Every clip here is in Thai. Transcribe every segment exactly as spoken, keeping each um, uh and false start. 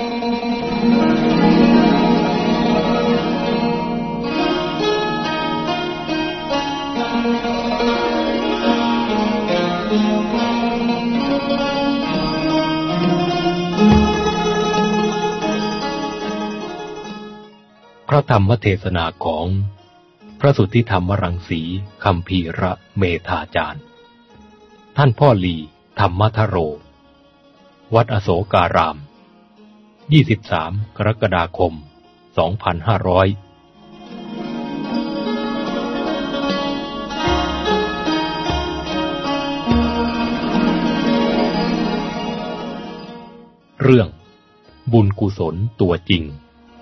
พระธรรมเทศนาของพระสุทธิธรรมรังสีคัมภีระเมธาจารย์ท่านพ่อลีธรรมทโรวัดอโศการามยี่สิบสามกรกฎาคมสองพันห้าร้อยเรื่องบุญกุศลตัวจริง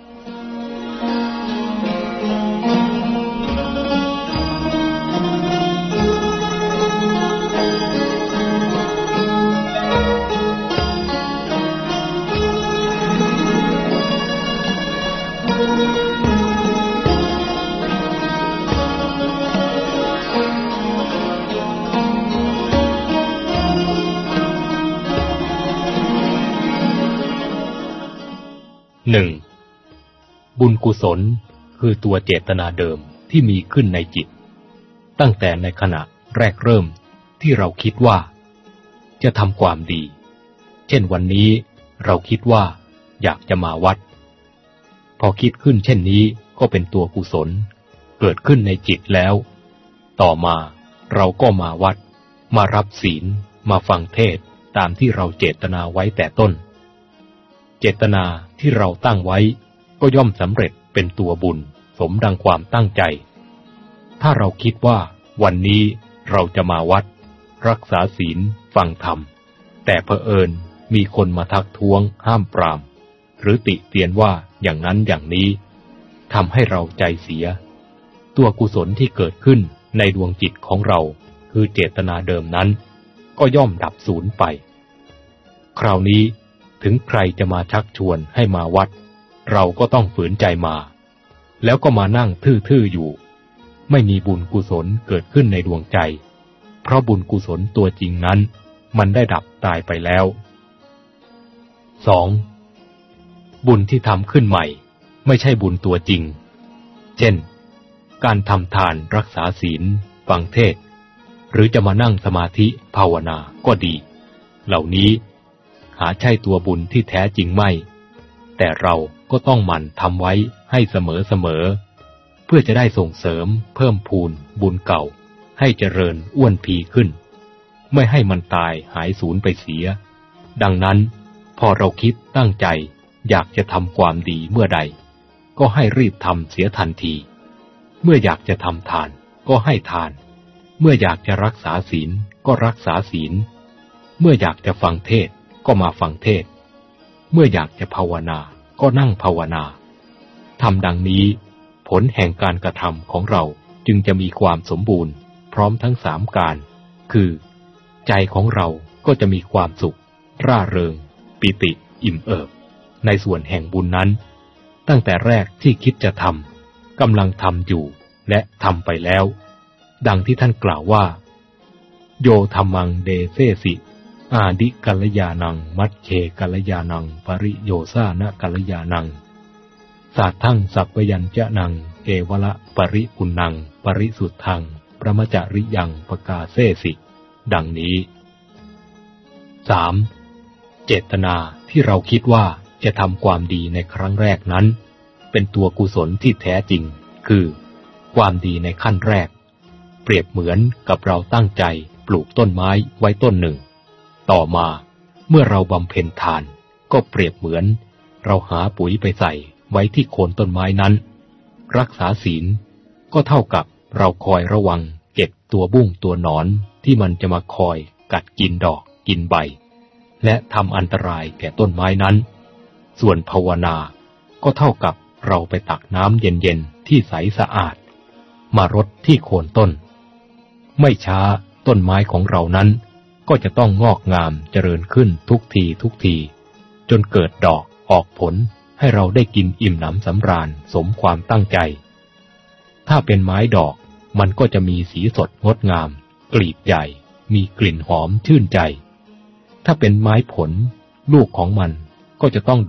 หนึ่งบุญกุศลคือตัวเจตนาเดิมที่มีขึ้นในจิตตั้งแต่ในขณะแรกเริ่มที่เราคิดว่าจะทำความดีเช่นวันนี้เราคิดว่าอยากจะมาวัดพอคิดขึ้นเช่นนี้ก็เป็นตัวกุศลเกิดขึ้นในจิตแล้วต่อมาเราก็มาวัดมารับศีลมาฟังเทศน์ตามที่เราเจตนาไว้แต่ต้นเจตนาที่เราตั้งไว้ก็ย่อมสำเร็จเป็นตัวบุญสมดังความตั้งใจถ้าเราคิดว่าวันนี้เราจะมาวัดรักษาศีลฟังธรรมแต่เผอิญมีคนมาทักท้วงห้ามปรามหรือติเตียนว่าอย่างนั้นอย่างนี้ทำให้เราใจเสียตัวกุศลที่เกิดขึ้นในดวงจิตของเราคือเจตนาเดิมนั้นก็ย่อมดับสูญไปคราวนี้ถึงใครจะมาชักชวนให้มาวัดเราก็ต้องฝืนใจมาแล้วก็มานั่งทื่อๆอยู่ไม่มีบุญกุศลเกิดขึ้นในดวงใจเพราะบุญกุศลตัวจริงนั้นมันได้ดับตายไปแล้ว สอง. บุญที่ทำขึ้นใหม่ไม่ใช่บุญตัวจริงเช่นการทำทานรักษาศีลฟังเทศน์หรือจะมานั่งสมาธิภาวนาก็ดีเหล่านี้หาใช่ตัวบุญที่แท้จริงไม่แต่เราก็ต้องหมั่นทำไว้ให้เสมอๆเพื่อจะได้ส่งเสริมเพิ่มพูนบุญเก่าให้เจริญอ้วนพีขึ้นไม่ให้มันตายหายสูญไปเสียดังนั้นพอเราคิดตั้งใจอยากจะทำความดีเมื่อใดก็ให้รีบทำเสียทันทีเมื่ออยากจะทำทานก็ให้ทานเมื่ออยากจะรักษาศีลก็รักษาศีลเมื่ออยากจะฟังเทศน์ก็มาฟังเทศน์เมื่ออยากจะภาวนาก็นั่งภาวนาทำดังนี้ผลแห่งการกระทำของเราจึงจะมีความสมบูรณ์พร้อมทั้งสามการคือใจของเราก็จะมีความสุขร่าเริงปิติอิ่มเอิบในส่วนแห่งบุญนั้นตั้งแต่แรกที่คิดจะทำกำลังทำอยู่และทำไปแล้วดังที่ท่านกล่าวว่าโยธัมมังเดเซสิอาดิกัลยานังมัชเชกัลยานังปริโยสานะกัลยานังสาทั่งสัพพยัญชนังเอวละปริปุณังปริสุทธังพระมจริยังปกาเสสิดังนี้ สาม. เจตนาที่เราคิดว่าจะทำความดีในครั้งแรกนั้นเป็นตัวกุศลที่แท้จริงคือความดีในขั้นแรกเปรียบเหมือนกับเราตั้งใจปลูกต้นไม้ไว้ต้นหนึ่งต่อมาเมื่อเราบำเพ็ญทานก็เปรียบเหมือนเราหาปุ๋ยไปใส่ไว้ที่โคนต้นไม้นั้นรักษาศีลก็เท่ากับเราคอยระวังเก็บตัวบุ้งตัวหนอนที่มันจะมาคอยกัดกินดอกกินใบและทำอันตรายแก่ต้นไม้นั้นส่วนภาวนาก็เท่ากับเราไปตักน้ำเย็นๆที่ใสสะอาดมารดที่โคนต้นไม่ช้าต้นไม้ของเรานั้นก็จะต้องงอกงามเจริญขึ้นทุกทีทุกทีจนเกิดดอกออกผลให้เราได้กินอิ่มหนำสำราญสมความตั้งใจถ้าเป็นไม้ดอกมันก็จะมีสีสดงดงามกลีบใหญ่มีกลิ่นหอมชื่นใจถ้าเป็นไม้ผลลูกของมันก็จะต้องดก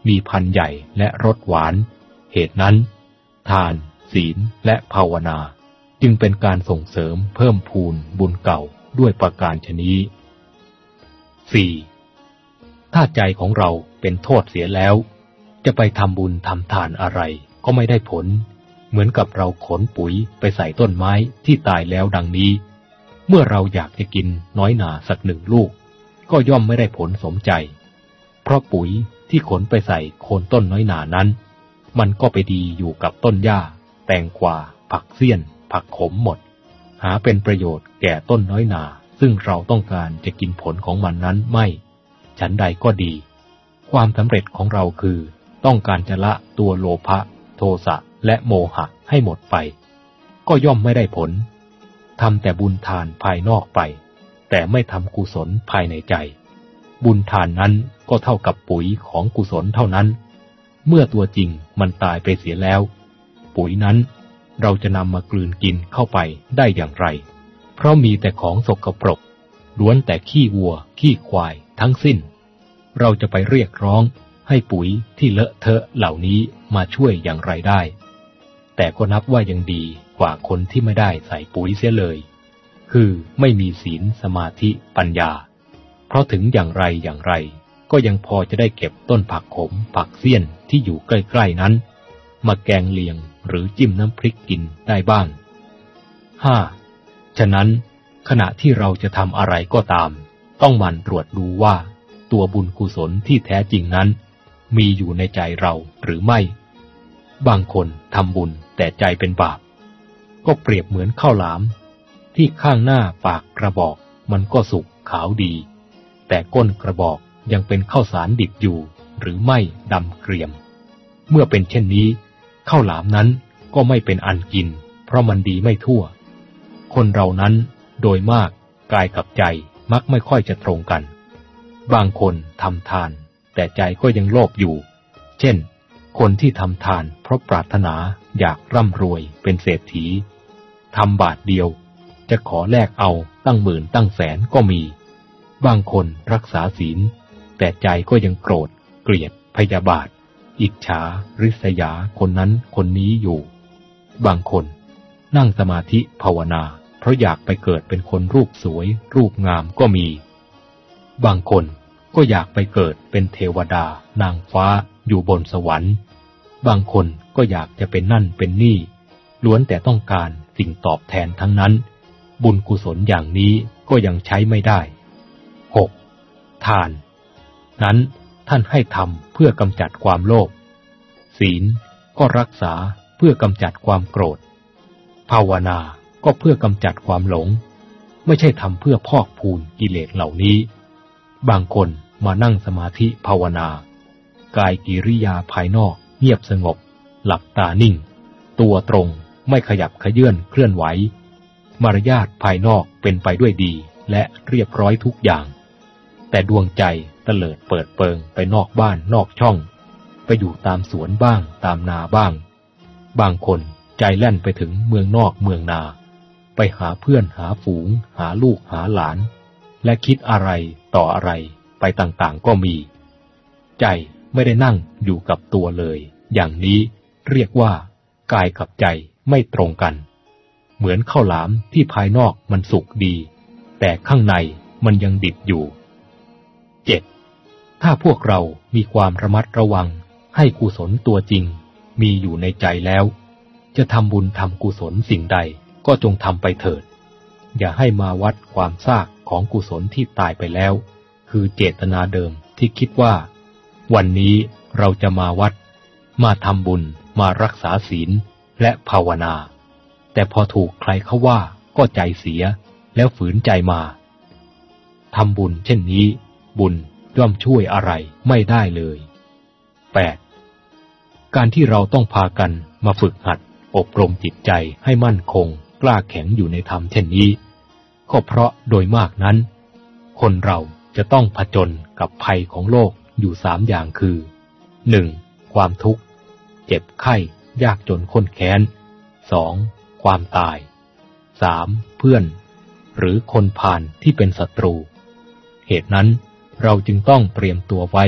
มีพันธุ์ใหญ่และรสหวานเหตุนั้นทานศีลและภาวนาจึงเป็นการส่งเสริมเพิ่มพูนบุญเก่าด้วยประการฉะนี้ สี่. ถ้าใจของเราเป็นโทษเสียแล้วจะไปทำบุญทำทานอะไรก็ไม่ได้ผลเหมือนกับเราขนปุ๋ยไปใส่ต้นไม้ที่ตายแล้วดังนี้เมื่อเราอยากจะกินน้อยหน่าสักหนึ่งลูกก็ย่อมไม่ได้ผลสมใจเพราะปุ๋ยที่ขนไปใส่โคนต้นน้อยหน่านั้นมันก็ไปดีอยู่กับต้นหญ้าแตงกวาผักเสี้ยนผักขมหมดหาเป็นประโยชน์แก่ต้นน้อยหน่าซึ่งเราต้องการจะกินผลของมันนั้นไม่ฉันใดก็ดีความสำเร็จของเราคือต้องการจะละตัวโลภะโทสะและโมหะให้หมดไปก็ย่อมไม่ได้ผลทำแต่บุญทานภายนอกไปแต่ไม่ทำกุศลภายในใจบุญทานนั้นก็เท่ากับปุ๋ยของกุศลเท่านั้นเมื่อตัวจริงมันตายไปเสียแล้วปุ๋ยนั้นเราจะนำมากลืนกินเข้าไปได้อย่างไรเพราะมีแต่ของสกปรกล้วนแต่ขี้วัวขี้ควายทั้งสิ้นเราจะไปเรียกร้องให้ปุ๋ยที่เลอะเทอะเหล่านี้มาช่วยอย่างไรได้แต่ก็นับว่ายังดีกว่าคนที่ไม่ได้ใส่ปุ๋ยเสียเลยคือไม่มีศีลสมาธิปัญญาเพราะถึงอย่างไรอย่างไรก็ยังพอจะได้เก็บต้นผักขมผักเสี้ยนที่อยู่ใกล้ๆนั้นมาแกงเลียงหรือจิ้มน้ำพริกกินได้บ้าง ห้า. ฉะนั้นขณะที่เราจะทำอะไรก็ตามต้องหมั่นตรวจดูว่าตัวบุญกุศลที่แท้จริงนั้นมีอยู่ในใจเราหรือไม่บางคนทำบุญแต่ใจเป็นบาปก็เปรียบเหมือนข้าวหลามที่ข้างหน้าปากกระบอกมันก็สุกขาวดีแต่ก้นกระบอกยังเป็นข้าวสารดิบอยู่หรือไม่ดำเกรียมเมื่อเป็นเช่นนี้ข้าวหลามนั้นก็ไม่เป็นอันกินเพราะมันดีไม่ทั่วคนเรานั้นโดยมากกายกับใจมักไม่ค่อยจะตรงกันบางคนทำทานแต่ใจก็ยังโลภอยู่เช่นคนที่ทำทานเพราะปรารถนาอยากร่ำรวยเป็นเศรษฐีทำบาทเดียวจะขอแลกเอาตั้งหมื่นตั้งแสนก็มีบางคนรักษาศีลแต่ใจก็ยังโกรธเกลียดพยาบาทอิจฉาริษยาคนนั้นคนนี้อยู่บางคนนั่งสมาธิภาวนาเพราะอยากไปเกิดเป็นคนรูปสวยรูปงามก็มีบางคนก็อยากไปเกิดเป็นเทวดานางฟ้าอยู่บนสวรรค์บางคนก็อยากจะเป็นนั่นเป็นนี่ล้วนแต่ต้องการสิ่งตอบแทนทั้งนั้นบุญกุศลอย่างนี้ก็ยังใช้ไม่ได้ หก. ทานนั้นท่านให้ทำเพื่อกำจัดความโลภศีลก็รักษาเพื่อกำจัดความโกรธภาวนาก็เพื่อกำจัดความหลงไม่ใช่ทำเพื่อพอกพูนกิเลสเหล่านี้บางคนมานั่งสมาธิภาวนากายกิริยาภายนอกเงียบสงบหลับตานิ่งตัวตรงไม่ขยับเขยื้อนเคลื่อนไหวมารยาทภายนอกเป็นไปด้วยดีและเรียบร้อยทุกอย่างแต่ดวงใจเตลิดเปิดเปิงไปนอกบ้านนอกช่องไปอยู่ตามสวนบ้างตามนาบ้างบางคนใจแล่นไปถึงเมืองนอกเมืองนาไปหาเพื่อนหาฝูงหาลูกหาหลานและคิดอะไรต่ออะไรไปต่างๆก็มีใจไม่ได้นั่งอยู่กับตัวเลยอย่างนี้เรียกว่ากายกับใจไม่ตรงกันเหมือนข้าวหลามที่ภายนอกมันสุกดีแต่ข้างในมันยังดิบอยู่ เจ็ด. ถ้าพวกเรามีความระมัดระวังให้กุศลตัวจริงมีอยู่ในใจแล้วจะทำบุญทำกุศลสิ่งใดก็จงทำไปเถิดอย่าให้มาวัดความซากของกุศลที่ตายไปแล้วคือเจตนาเดิมที่คิดว่าวันนี้เราจะมาวัดมาทำบุญมารักษาศีลและภาวนาแต่พอถูกใครเขาว่าก็ใจเสียแล้วฝืนใจมาทำบุญเช่นนี้บุญย่อมช่วยอะไรไม่ได้เลย แปด. การที่เราต้องพากันมาฝึกหัดอบรมจิตใจให้มั่นคงกล้าแข็งอยู่ในธรรมเช่นนี้ก็เพราะโดยมากนั้นคนเราจะต้องผจญกับภัยของโลกอยู่สามอย่างคือ หนึ่ง. ความทุกข์เจ็บไข้ยากจนข้นแค้น สอง. ความตาย สาม. เพื่อนหรือคนพาลที่เป็นศัตรูเหตุนั้นเราจึงต้องเตรียมตัวไว้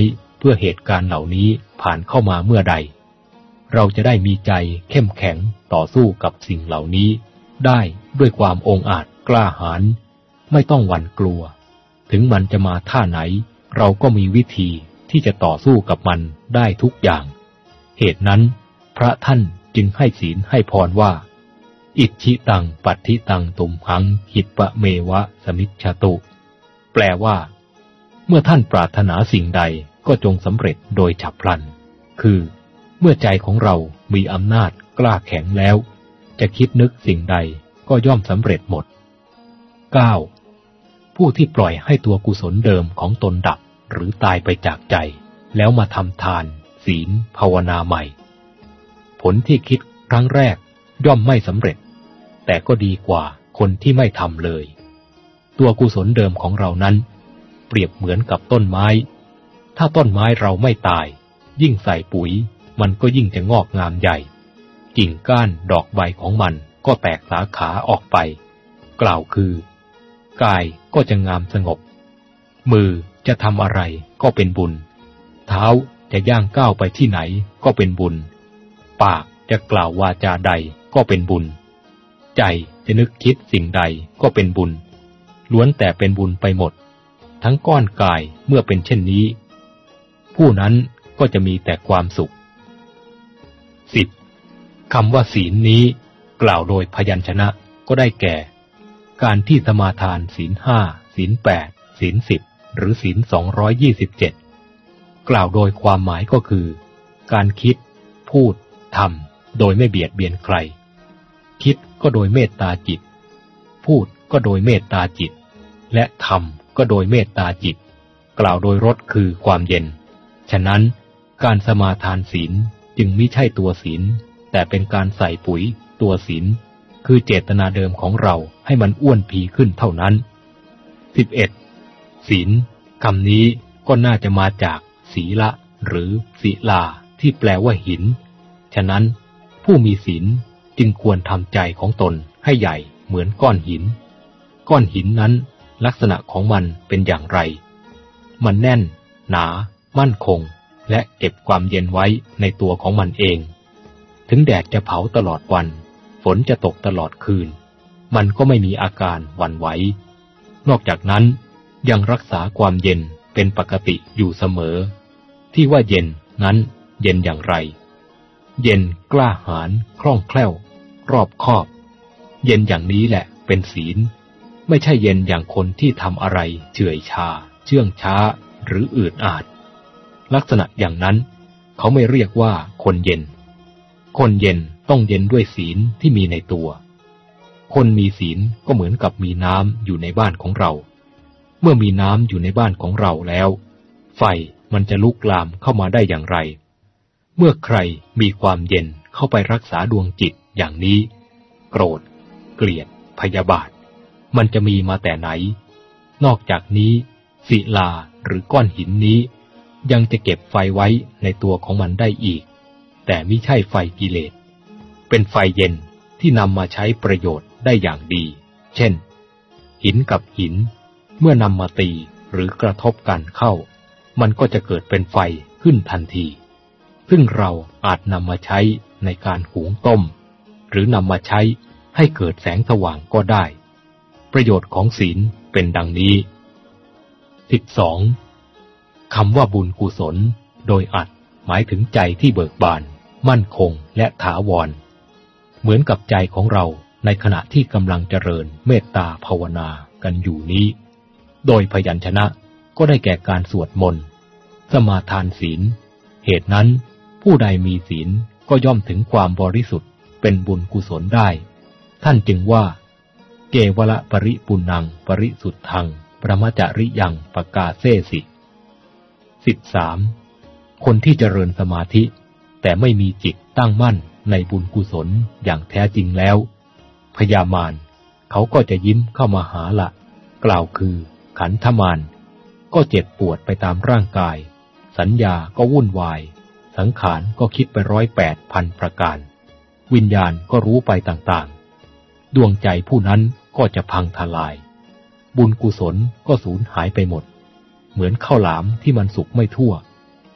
พื่อเหตุการณ์เหล่านี้ผ่านเข้ามาเมื่อใดเราจะได้มีใจเข้มแข็งต่อสู้กับสิ่งเหล่านี้ได้ด้วยความองอาจกล้าหาญไม่ต้องหวั่นกลัวถึงมันจะมาท่าไหนเราก็มีวิธีที่จะต่อสู้กับมันได้ทุกอย่างเหตุนั้นพระท่านจึงให้ศีลให้พรว่าอิทธิตังปัตถิตังตุมหังหิปะเมวะสมิจฉตุแปลว่าเมื่อท่านปรารถนาสิ่งใดก็จงสำเร็จโดยฉับพลันคือเมื่อใจของเรามีอำนาจกล้าแข็งแล้วจะคิดนึกสิ่งใดก็ย่อมสำเร็จหมด เก้า ผู้ที่ปล่อยให้ตัวกุศลเดิมของตนดับหรือตายไปจากใจแล้วมาทำทานศีลภาวนาใหม่ผลที่คิดครั้งแรกย่อมไม่สำเร็จแต่ก็ดีกว่าคนที่ไม่ทำเลยตัวกุศลเดิมของเรานั้นเปรียบเหมือนกับต้นไม้ถ้าต้นไม้เราไม่ตายยิ่งใส่ปุ๋ยมันก็ยิ่งจะงอกงามใหญ่กิ่งก้านดอกใบของมันก็แตกสาขาออกไปกล่าวคือกายก็จะงามสงบมือจะทำอะไรก็เป็นบุญเท้าจะย่างก้าวไปที่ไหนก็เป็นบุญปากจะกล่าววาจาใดก็เป็นบุญใจจะนึกคิดสิ่งใดก็เป็นบุญล้วนแต่เป็นบุญไปหมดทั้งก้อนกายเมื่อเป็นเช่นนี้ผู้นั้นก็จะมีแต่ความสุข สิบ คำว่าศีลนี้กล่าวโดยพยัญชนะก็ได้แก่การที่สมาทานศีลห้าศีลแปดศีลสิบหรือศีลสองร้อยยี่สิบเจ็ดกล่าวโดยความหมายก็คือการคิดพูดทำโดยไม่เบียดเบียนใครคิดก็โดยเมตตาจิตพูดก็โดยเมตตาจิตและทำก็โดยเมตตาจิตกล่าวโดยรสคือความเย็นฉะนั้นการสมาทานศีลจึงมิใช่ตัวศีลแต่เป็นการใส่ปุ๋ยตัวศีลคือเจตนาเดิมของเราให้มันอ้วนพีขึ้นเท่านั้น สิบเอ็ด ศีลคำนี้ก็น่าจะมาจากศีละหรือศิลาที่แปลว่าหินฉะนั้นผู้มีศีลจึงควรทำใจของตนให้ใหญ่เหมือนก้อนหินก้อนหินนั้นลักษณะของมันเป็นอย่างไรมันแน่นหนามั่นคงและเก็บความเย็นไว้ในตัวของมันเองถึงแดดจะเผาตลอดวันฝนจะตกตลอดคืนมันก็ไม่มีอาการหวั่นไหวนอกจากนั้นยังรักษาความเย็นเป็นปกติอยู่เสมอที่ว่าเย็นนั้นเย็นอย่างไรเย็นกล้าหาญคล่องแคล่วรอบคอบเย็นอย่างนี้แหละเป็นศีลไม่ใช่เย็นอย่างคนที่ทำอะไรเฉื่อยชาเชื่องช้าหรืออืดอาดลักษณะอย่างนั้นเขาไม่เรียกว่าคนเย็นคนเย็นต้องเย็นด้วยศีลที่มีในตัวคนมีศีลก็เหมือนกับมีน้ำอยู่ในบ้านของเราเมื่อมีน้ำอยู่ในบ้านของเราแล้วไฟมันจะลุกลามเข้ามาได้อย่างไรเมื่อใครมีความเย็นเข้าไปรักษาดวงจิตอย่างนี้โกรธเกลียดพยาบาทมันจะมีมาแต่ไหนนอกจากนี้ศิลาหรือก้อนหินนี้ยังจะเก็บไฟไว้ในตัวของมันได้อีกแต่มิใช่ไฟกิเลสเป็นไฟเย็นที่นำมาใช้ประโยชน์ได้อย่างดีเช่นหินกับหินเมื่อนำมาตีหรือกระทบกันเข้ามันก็จะเกิดเป็นไฟขึ้นทันทีซึ่งเราอาจนำมาใช้ในการหุงต้มหรือนำมาใช้ให้เกิดแสงสว่างก็ได้ประโยชน์ของศีลเป็นดังนี้ สิบสอง คำว่าบุญกุศลโดยอัดหมายถึงใจที่เบิกบานมั่นคงและถาวรเหมือนกับใจของเราในขณะที่กำลังเจริญเมตตาภาวนากันอยู่นี้โดยพยัญชนะก็ได้แก่การสวดมนต์สมาทานศีลเหตุนั้นผู้ใดมีศีลก็ย่อมถึงความบริสุทธิ์เป็นบุญกุศลได้ท่านจึงว่าเกวละปริปุณังปริสุทธังปรมจริยังปกาเสสิ สิบสาม คนที่เจริญสมาธิแต่ไม่มีจิตตั้งมั่นในบุญกุศลอย่างแท้จริงแล้วพยามารเขาก็จะยิ้มเข้ามาหาละกล่าวคือขันธมารก็เจ็บปวดไปตามร่างกายสัญญาก็วุ่นวายสังขารก็คิดไปร้อยแปดพันประการวิญญาณก็รู้ไปต่างๆดวงใจผู้นั้นก็จะพังทลายบุญกุศลก็สูญหายไปหมดเหมือนข้าวหลามที่มันสุกไม่ทั่ว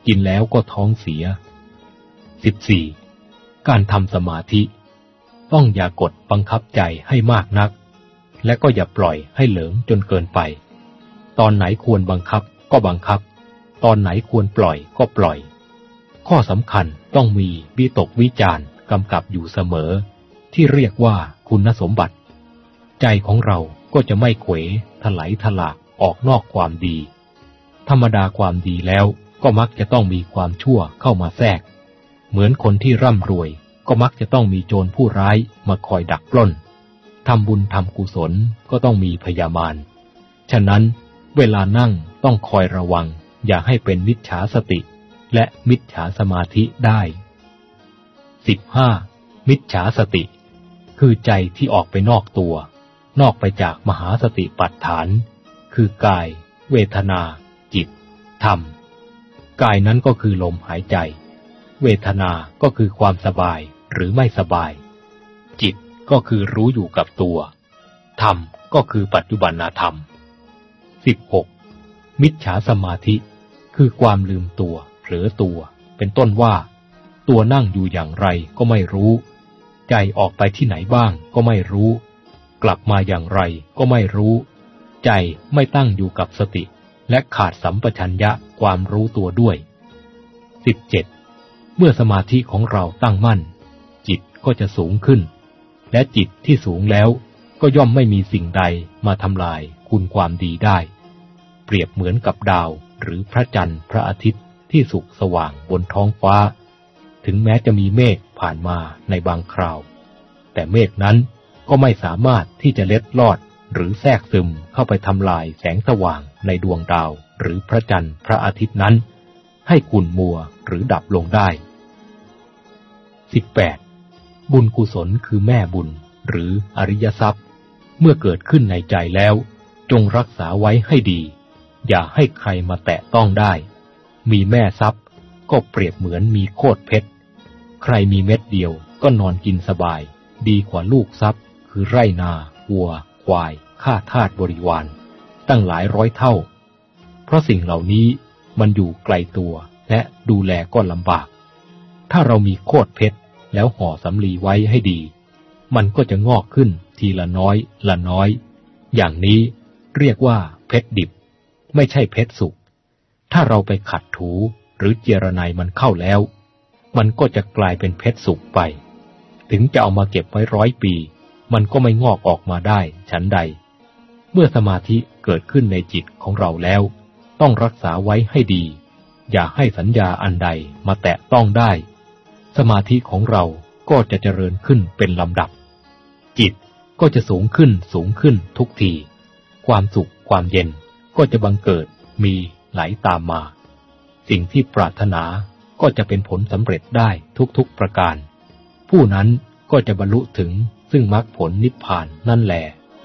กินแล้วก็ท้องเสีย สิบสี่ การทำสมาธิต้องอย่ากดบังคับใจให้มากนักและก็อย่าปล่อยให้เหลิงจนเกินไปตอนไหนควรบังคับก็บังคับตอนไหนควรปล่อยก็ปล่อยข้อสำคัญต้องมีวิตกวิจารณ์กำกับอยู่เสมอที่เรียกว่าคุณสมบัติใจของเราก็จะไม่เขวถลายถลากออกนอกความดีธรรมดาความดีแล้วก็มักจะต้องมีความชั่วเข้ามาแทรกเหมือนคนที่ร่ำรวยก็มักจะต้องมีโจรผู้ร้ายมาคอยดักปล้นทำบุญทำกุศลก็ต้องมีพยามารฉะนั้นเวลานั่งต้องคอยระวังอย่าให้เป็นมิจฉาสติและมิจฉาสมาธิได้ สิบห้า มิจฉาสติคือใจที่ออกไปนอกตัวนอกไปจากมหาสติปัฏฐานคือกายเวทนาจิตธรรมกายนั้นก็คือลมหายใจเวทนาก็คือความสบายหรือไม่สบายจิตก็คือรู้อยู่กับตัวธรรมก็คือปัจจุบันธรรม สิบหก มิจฉาสมาธิคือความลืมตัวเผลอตัวเป็นต้นว่าตัวนั่งอยู่อย่างไรก็ไม่รู้ใจออกไปที่ไหนบ้างก็ไม่รู้กลับมาอย่างไรก็ไม่รู้ใจไม่ตั้งอยู่กับสติและขาดสัมปชัญญะความรู้ตัวด้วย สิบเจ็ด เมื่อสมาธิของเราตั้งมั่นจิตก็จะสูงขึ้นและจิตที่สูงแล้วก็ย่อมไม่มีสิ่งใดมาทำลายคุณความดีได้เปรียบเหมือนกับดาวหรือพระจันทร์พระอาทิตย์ที่สุกสว่างบนท้องฟ้าถึงแม้จะมีเมฆผ่านมาในบางคราวแต่เมฆนั้นก็ไม่สามารถที่จะเล็ดลอดหรือแทรกซึมเข้าไปทำลายแสงสว่างในดวงดาวหรือพระจันทร์พระอาทิตย์นั้นให้ขุ่นมัวหรือดับลงได้ สิบแปด บุญกุศลคือแม่บุญหรืออริยทรัพย์เมื่อเกิดขึ้นในใจแล้วจงรักษาไว้ให้ดีอย่าให้ใครมาแตะต้องได้มีแม่ทรัพย์ก็เปรียบเหมือนมีโคตรเพชรใครมีเม็ดเดียวก็นอนกินสบายดีกว่าลูกทรัพย์คือไร่นาวัวควายข้าทาสบริวารตั้งหลายร้อยเท่าเพราะสิ่งเหล่านี้มันอยู่ไกลตัวและดูแลก็ลำบากถ้าเรามีโคตรเพชรแล้วห่อสำลีไว้ให้ดีมันก็จะงอกขึ้นทีละน้อยละน้อยอย่างนี้เรียกว่าเพชรดิบไม่ใช่เพชรสุกถ้าเราไปขัดถูหรือเจรไนมันเข้าแล้วมันก็จะกลายเป็นเพชรสุกไปถึงจะเอามาเก็บไว้ร้อยปีมันก็ไม่งอกออกมาได้ฉันใดเมื่อสมาธิเกิดขึ้นในจิตของเราแล้วต้องรักษาไว้ให้ดีอย่าให้สัญญาอันใดมาแตะต้องได้สมาธิของเราก็จะเจริญขึ้นเป็นลำดับจิตก็จะสูงขึ้นสูงขึ้นทุกทีความสุขความเย็นก็จะบังเกิดมีไหลตามมาสิ่งที่ปรารถนาก็จะเป็นผลสำเร็จได้ทุกๆประการผู้นั้นก็จะบรรลุถึงซึ่งมรรคผลนิพพานนั่นแหละ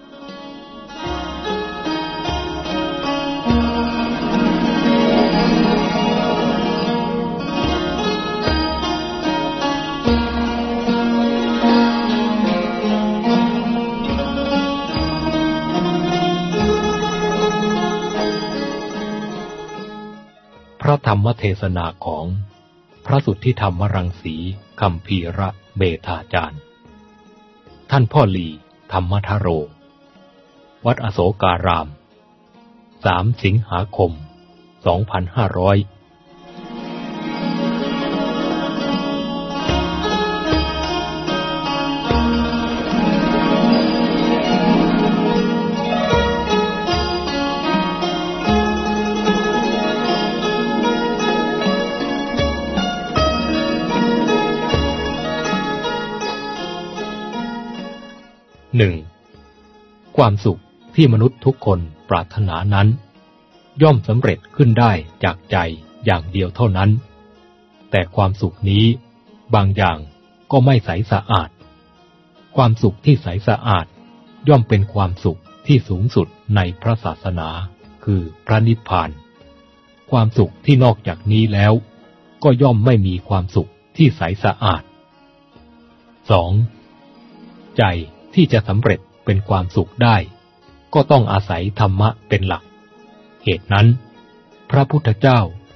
พระธรรมเทศนาของพระสุทธิธรรมรังสีคัมภีระเบธาจารย์ท่านพ่อหลีธรรมทโรวัดอโศการามสามสิงหาคมสองพันห้าร้อยหนึ่งความสุขที่มนุษย์ทุกคนปรารถนานั้นย่อมสำเร็จขึ้นได้จากใจอย่างเดียวเท่านั้นแต่ความสุขนี้บางอย่างก็ไม่ใสสะอาดความสุขที่ใสสะอาดย่อมเป็นความสุขที่สูงสุดในพระศาสนาคือพระนิพพานความสุขที่นอกจากนี้แล้วก็ย่อมไม่มีความสุขที่ใสสะอาด สอง ใจที่จะสำเร็จเป็นความสุขได้ก็ต้องอาศัยธรรมะเป็นหลักเหตุนั้นพระพุทธเจ้า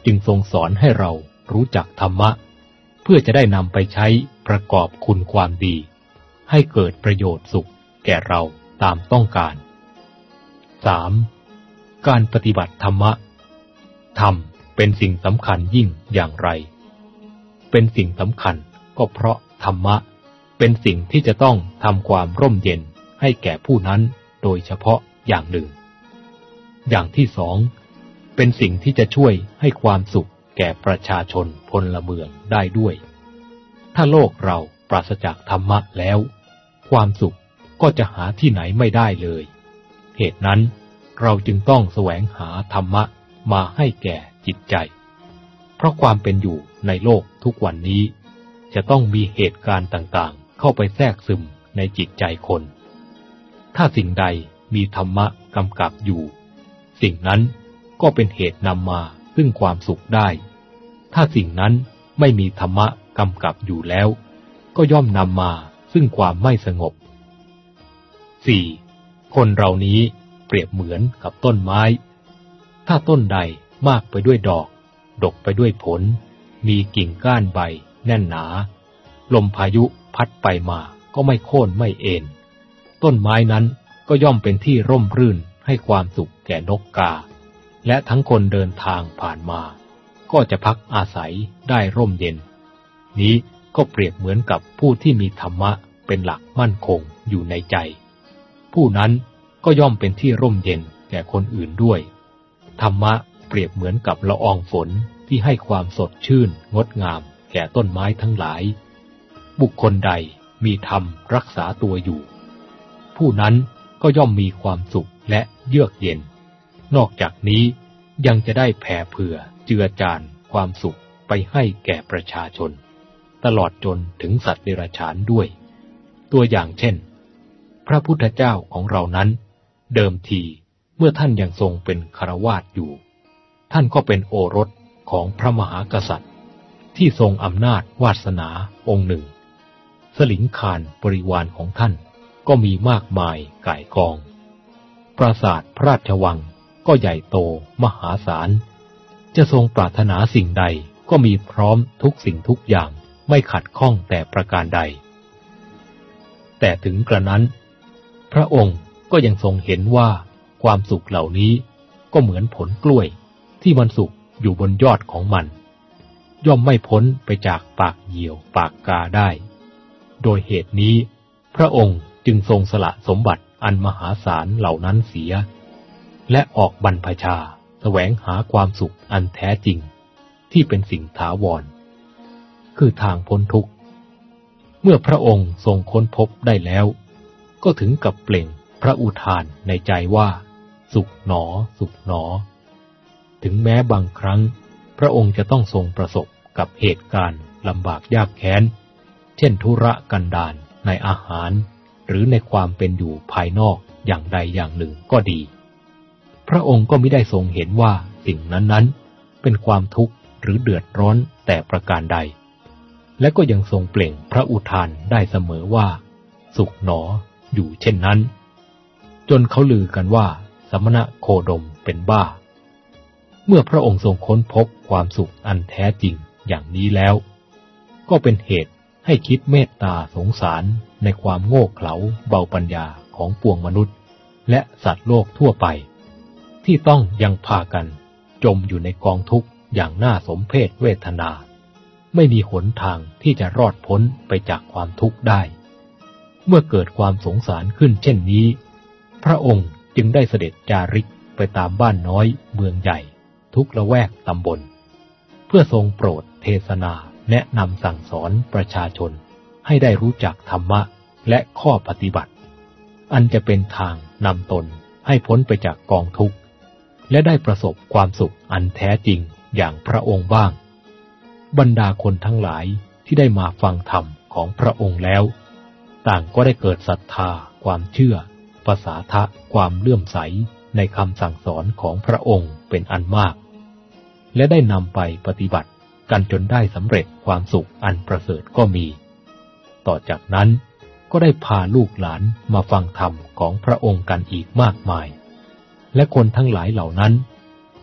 จึงทรงสอนให้เรารู้จักธรรมะเพื่อจะได้นำไปใช้ประกอบคุณความดีให้เกิดประโยชน์สุขแก่เราตามต้องการ สาม. การปฏิบัติธรรมะธรรมเป็นสิ่งสำคัญยิ่งอย่างไรเป็นสิ่งสำคัญก็เพราะธรรมะเป็นสิ่งที่จะต้องทำความร่มเย็นให้แก่ผู้นั้นโดยเฉพาะอย่างหนึ่งอย่างที่สองเป็นสิ่งที่จะช่วยให้ความสุขแก่ประชาชนพลเมืองได้ด้วยถ้าโลกเราปราศจากธรรมะแล้วความสุขก็จะหาที่ไหนไม่ได้เลยเหตุนั้นเราจึงต้องแสวงหาธรรมะมาให้แก่จิตใจเพราะความเป็นอยู่ในโลกทุกวันนี้จะต้องมีเหตุการณ์ต่างๆเข้าไปแทรกซึมในจิตใจคนถ้าสิ่งใดมีธรรมะกำกับอยู่สิ่งนั้นก็เป็นเหตุนำมาซึ่งความสุขได้ถ้าสิ่งนั้นไม่มีธรรมะกำกับอยู่แล้วก็ย่อมนำมาซึ่งความไม่สงบ สี่. คนเรานี้เปรียบเหมือนกับต้นไม้ถ้าต้นใดมากไปด้วยดอกดกไปด้วยผลมีกิ่งก้านใบแน่นหนาลมพายุพัดไปมาก็ไม่โค่นไม่เอ็นต้นไม้นั้นก็ย่อมเป็นที่ร่มรื่นให้ความสุขแก่นกกาและทั้งคนเดินทางผ่านมาก็จะพักอาศัยได้ร่มเย็นนี้ก็เปรียบเหมือนกับผู้ที่มีธรรมะเป็นหลักมั่นคงอยู่ในใจผู้นั้นก็ย่อมเป็นที่ร่มเย็นแก่คนอื่นด้วยธรรมะเปรียบเหมือนกับละอองฝนที่ให้ความสดชื่นงดงามแก่ต้นไม้ทั้งหลายบุคคลใดมีธรรมรักษาตัวอยู่ผู้นั้นก็ย่อมมีความสุขและเยือกเย็นนอกจากนี้ยังจะได้แผ่เผื่อเจือจานความสุขไปให้แก่ประชาชนตลอดจนถึงสัตว์เดรัจฉานด้วยตัวอย่างเช่นพระพุทธเจ้าของเรานั้นเดิมทีเมื่อท่านยังทรงเป็นคฤหัสถ์อยู่ท่านก็เป็นโอรสของพระมหากษัตริย์ที่ทรงอำนาจวาสนาองค์หนึ่งสลิงคานบริวารของท่านก็มีมากมายก่ายกองปราสาทพระราชวังก็ใหญ่โตมหาศาลจะทรงปรารถนาสิ่งใดก็มีพร้อมทุกสิ่งทุกอย่างไม่ขัดข้องแต่ประการใดแต่ถึงกระนั้นพระองค์ก็ยังทรงเห็นว่าความสุขเหล่านี้ก็เหมือนผลกล้วยที่มันสุกอยู่บนยอดของมันย่อมไม่พ้นไปจากปากเหยี่ยวปากกาได้โดยเหตุนี้พระองค์จึงทรงสละสมบัติอันมหาศาลเหล่านั้นเสียและออกบรรพชาแสวงหาความสุขอันแท้จริงที่เป็นสิ่งถาวรคือทางพ้นทุกข์เมื่อพระองค์ทรงค้นพบได้แล้วก็ถึงกับเปล่งพระอุทานในใจว่าสุขหนอสุขหนอถึงแม้บางครั้งพระองค์จะต้องทรงประสบกับเหตุการณ์ลำบากยากแค้นเช่นธุระกันดารในอาหารหรือในความเป็นอยู่ภายนอกอย่างใดอย่างหนึ่งก็ดีพระองค์ก็มิได้ทรงเห็นว่าสิ่งนั้นๆเป็นความทุกข์หรือเดือดร้อนแต่ประการใดและก็ยังทรงเปล่งพระอุทานได้เสมอว่าสุขหนออยู่เช่นนั้นจนเขาลือกันว่าสมณะโคดมเป็นบ้าเมื่อพระองค์ทรงค้นพบความสุขอันแท้จริงอย่างนี้แล้วก็เป็นเหตุให้คิดเมตตาสงสารในความโง่เขลาเบาปัญญาของปวงมนุษย์และสัตว์โลกทั่วไปที่ต้องยังพากันจมอยู่ในกองทุกข์อย่างน่าสมเพชเวทนาไม่มีหนทางที่จะรอดพ้นไปจากความทุกข์ได้เมื่อเกิดความสงสารขึ้นเช่นนี้พระองค์จึงได้เสด็จจาริกไปตามบ้านน้อยเมืองใหญ่ทุกละแวกตำบลเพื่อทรงโปรดเทศนาแนะนำสั่งสอนประชาชนให้ได้รู้จักธรรมะและข้อปฏิบัติอันจะเป็นทางนำตนให้พ้นไปจากกองทุกข์และได้ประสบความสุขอันแท้จริงอย่างพระองค์บ้างบรรดาคนทั้งหลายที่ได้มาฟังธรรมของพระองค์แล้วต่างก็ได้เกิดศรัทธาความเชื่อภาษาทะความเลื่อมใสในคำสั่งสอนของพระองค์เป็นอันมากและได้นำไปปฏิบัติกันจนได้สำเร็จความสุขอันประเสริฐก็มีต่อจากนั้นก็ได้พาลูกหลานมาฟังธรรมของพระองค์กันอีกมากมายและคนทั้งหลายเหล่านั้น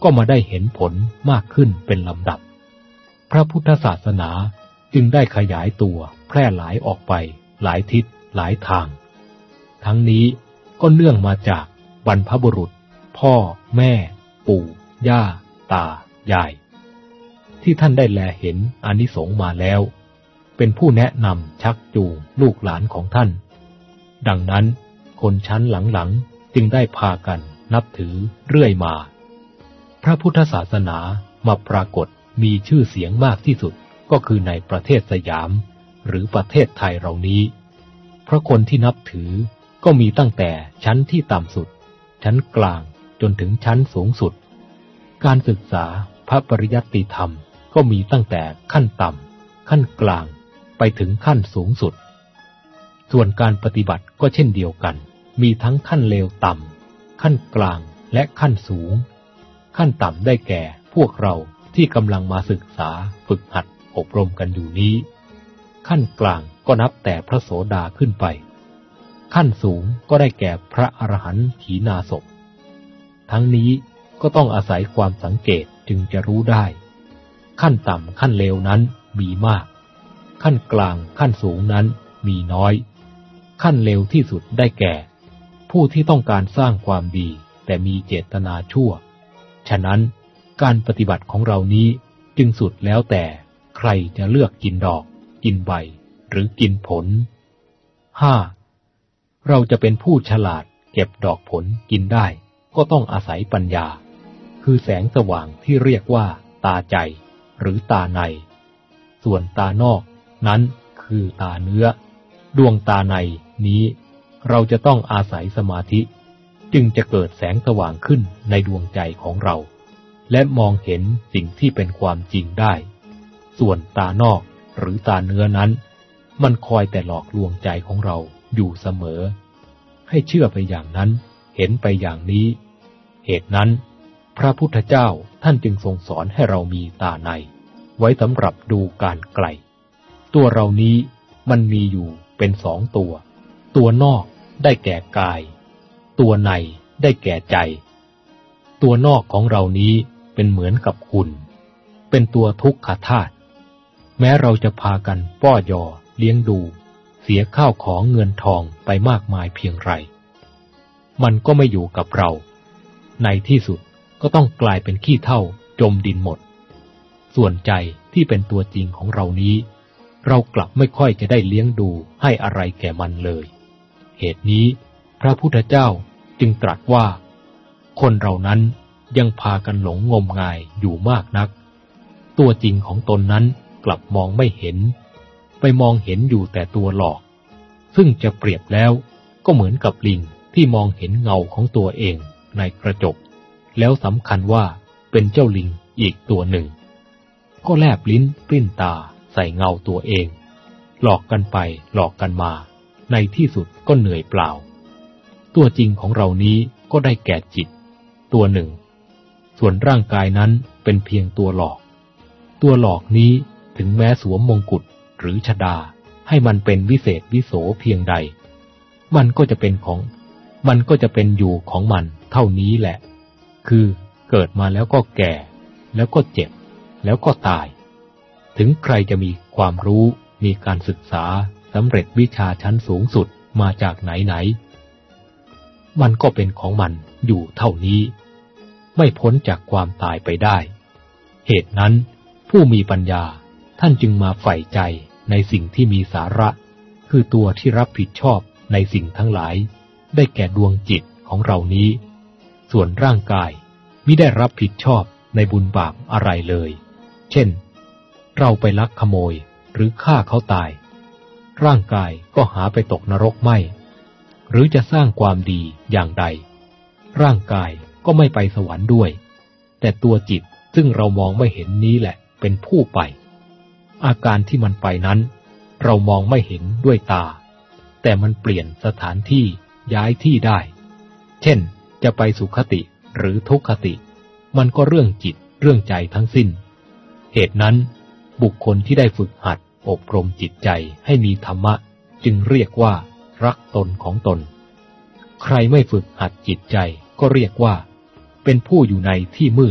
ก็มาได้เห็นผลมากขึ้นเป็นลำดับพระพุทธศาสนาจึงได้ขยายตัวแพร่หลายออกไปหลายทิศหลายทางทั้งนี้ก็เนื่องมาจากบรรพบุรุษพ่อแม่ปู่ย่าตายายที่ท่านได้แลเห็นอานิสงส์มาแล้วเป็นผู้แนะนำชักจูงลูกหลานของท่านดังนั้นคนชั้นหลังๆจึงได้พากันนับถือเรื่อยมาพระพุทธศาสนามาปรากฏมีชื่อเสียงมากที่สุดก็คือในประเทศสยามหรือประเทศไทยเรานี้เพราะคนที่นับถือก็มีตั้งแต่ชั้นที่ต่ำสุดชั้นกลางจนถึงชั้นสูงสุดการศึกษาพระปริยัติธรรมก็มีตั้งแต่ขั้นต่ำขั้นกลางไปถึงขั้นสูงสุดส่วนการปฏิบัติก็เช่นเดียวกันมีทั้งขั้นเลวต่ำขั้นกลางและขั้นสูงขั้นต่ำได้แก่พวกเราที่กำลังมาศึกษาฝึกหัดอบรมกันอยู่นี้ขั้นกลางก็นับแต่พระโสดาขึ้นไปขั้นสูงก็ได้แก่พระอรหันต์ขีณาสพทั้งนี้ก็ต้องอาศัยความสังเกตจึงจะรู้ได้ขั้นต่ำขั้นเลวนั้นมีมากขั้นกลางขั้นสูงนั้นมีน้อยขั้นเลวที่สุดได้แก่ผู้ที่ต้องการสร้างความดีแต่มีเจตนาชั่วฉะนั้นการปฏิบัติของเรานี้จึงสุดแล้วแต่ใครจะเลือกกินดอกกินใบหรือกินผล ห้า. เราจะเป็นผู้ฉลาดเก็บดอกผลกินได้ก็ต้องอาศัยปัญญาคือแสงสว่างที่เรียกว่าตาใจหรือตาในส่วนตานอกนั้นคือตาเนื้อดวงตาในนี้เราจะต้องอาศัยสมาธิจึงจะเกิดแสงสว่างขึ้นในดวงใจของเราและมองเห็นสิ่งที่เป็นความจริงได้ส่วนตานอกหรือตาเนื้อนั้นมันคอยแต่หลอกลวงใจของเราอยู่เสมอให้เชื่อไปอย่างนั้นเห็นไปอย่างนี้เหตุนั้นพระพุทธเจ้าท่านจึงทรงสอนให้เรามีตาในไว้สำหรับดูการไกลตัวเรานี้มันมีอยู่เป็นสองตัวตัวนอกได้แก่กายตัวในได้แก่ใจตัวนอกของเรานี้เป็นเหมือนกับหุ่นเป็นตัวทุกขธาตุแม้เราจะพากันป้อยอเลี้ยงดูเสียข้าวของเงินทองไปมากมายเพียงไรมันก็ไม่อยู่กับเราในที่สุดก็ต้องกลายเป็นขี้เถ้าจมดินหมดส่วนใจที่เป็นตัวจริงของเรานี้เรากลับไม่ค่อยจะได้เลี้ยงดูให้อะไรแก่มันเลยเหตุนี้พระพุทธเจ้าจึงตรัสว่าคนเรานั้นยังพากันหลงงมงายอยู่มากนักตัวจริงของตนนั้นกลับมองไม่เห็นไปมองเห็นอยู่แต่ตัวหลอกซึ่งจะเปรียบแล้วก็เหมือนกับลิงที่มองเห็นเงาของตัวเองในกระจกแล้วสำคัญว่าเป็นเจ้าลิงอีกตัวหนึ่งก็แลบลิ้นปลิ้นตาใส่เงาตัวเองหลอกกันไปหลอกกันมาในที่สุดก็เหนื่อยเปล่าตัวจริงของเรานี้ก็ได้แก่จิตตัวหนึ่งส่วนร่างกายนั้นเป็นเพียงตัวหลอกตัวหลอกนี้ถึงแม้สวมมงกุฎหรือชฎาให้มันเป็นวิเศษวิโสเพียงใดมันก็จะเป็นของมันก็จะเป็นอยู่ของมันเท่านี้แหละคือเกิดมาแล้วก็แก่แล้วก็เจ็บแล้วก็ตายถึงใครจะมีความรู้มีการศึกษาสำเร็จวิชาชั้นสูงสุดมาจากไหนไหนมันก็เป็นของมันอยู่เท่านี้ไม่พ้นจากความตายไปได้เหตุนั้นผู้มีปัญญาท่านจึงมาใฝ่ใจในสิ่งที่มีสาระคือตัวที่รับผิดชอบในสิ่งทั้งหลายได้แก่ดวงจิตของเรานี้ส่วนร่างกายมิได้รับผิดชอบในบุญบาปอะไรเลยเช่นเราไปลักขโมยหรือฆ่าเขาตายร่างกายก็หาไปตกนรกไม่หรือจะสร้างความดีอย่างใดร่างกายก็ไม่ไปสวรรค์ด้วยแต่ตัวจิตซึ่งเรามองไม่เห็นนี้แหละเป็นผู้ไปอาการที่มันไปนั้นเรามองไม่เห็นด้วยตาแต่มันเปลี่ยนสถานที่ย้ายที่ได้เช่นจะไปสุคติหรือทุกขติมันก็เรื่องจิตเรื่องใจทั้งสิ้นเหตุนั้นบุคคลที่ได้ฝึกหัดอบรมจิตใจให้มีธรรมะจึงเรียกว่ารักตนของตนใครไม่ฝึกหัดจิตใจก็เรียกว่าเป็นผู้อยู่ในที่มืด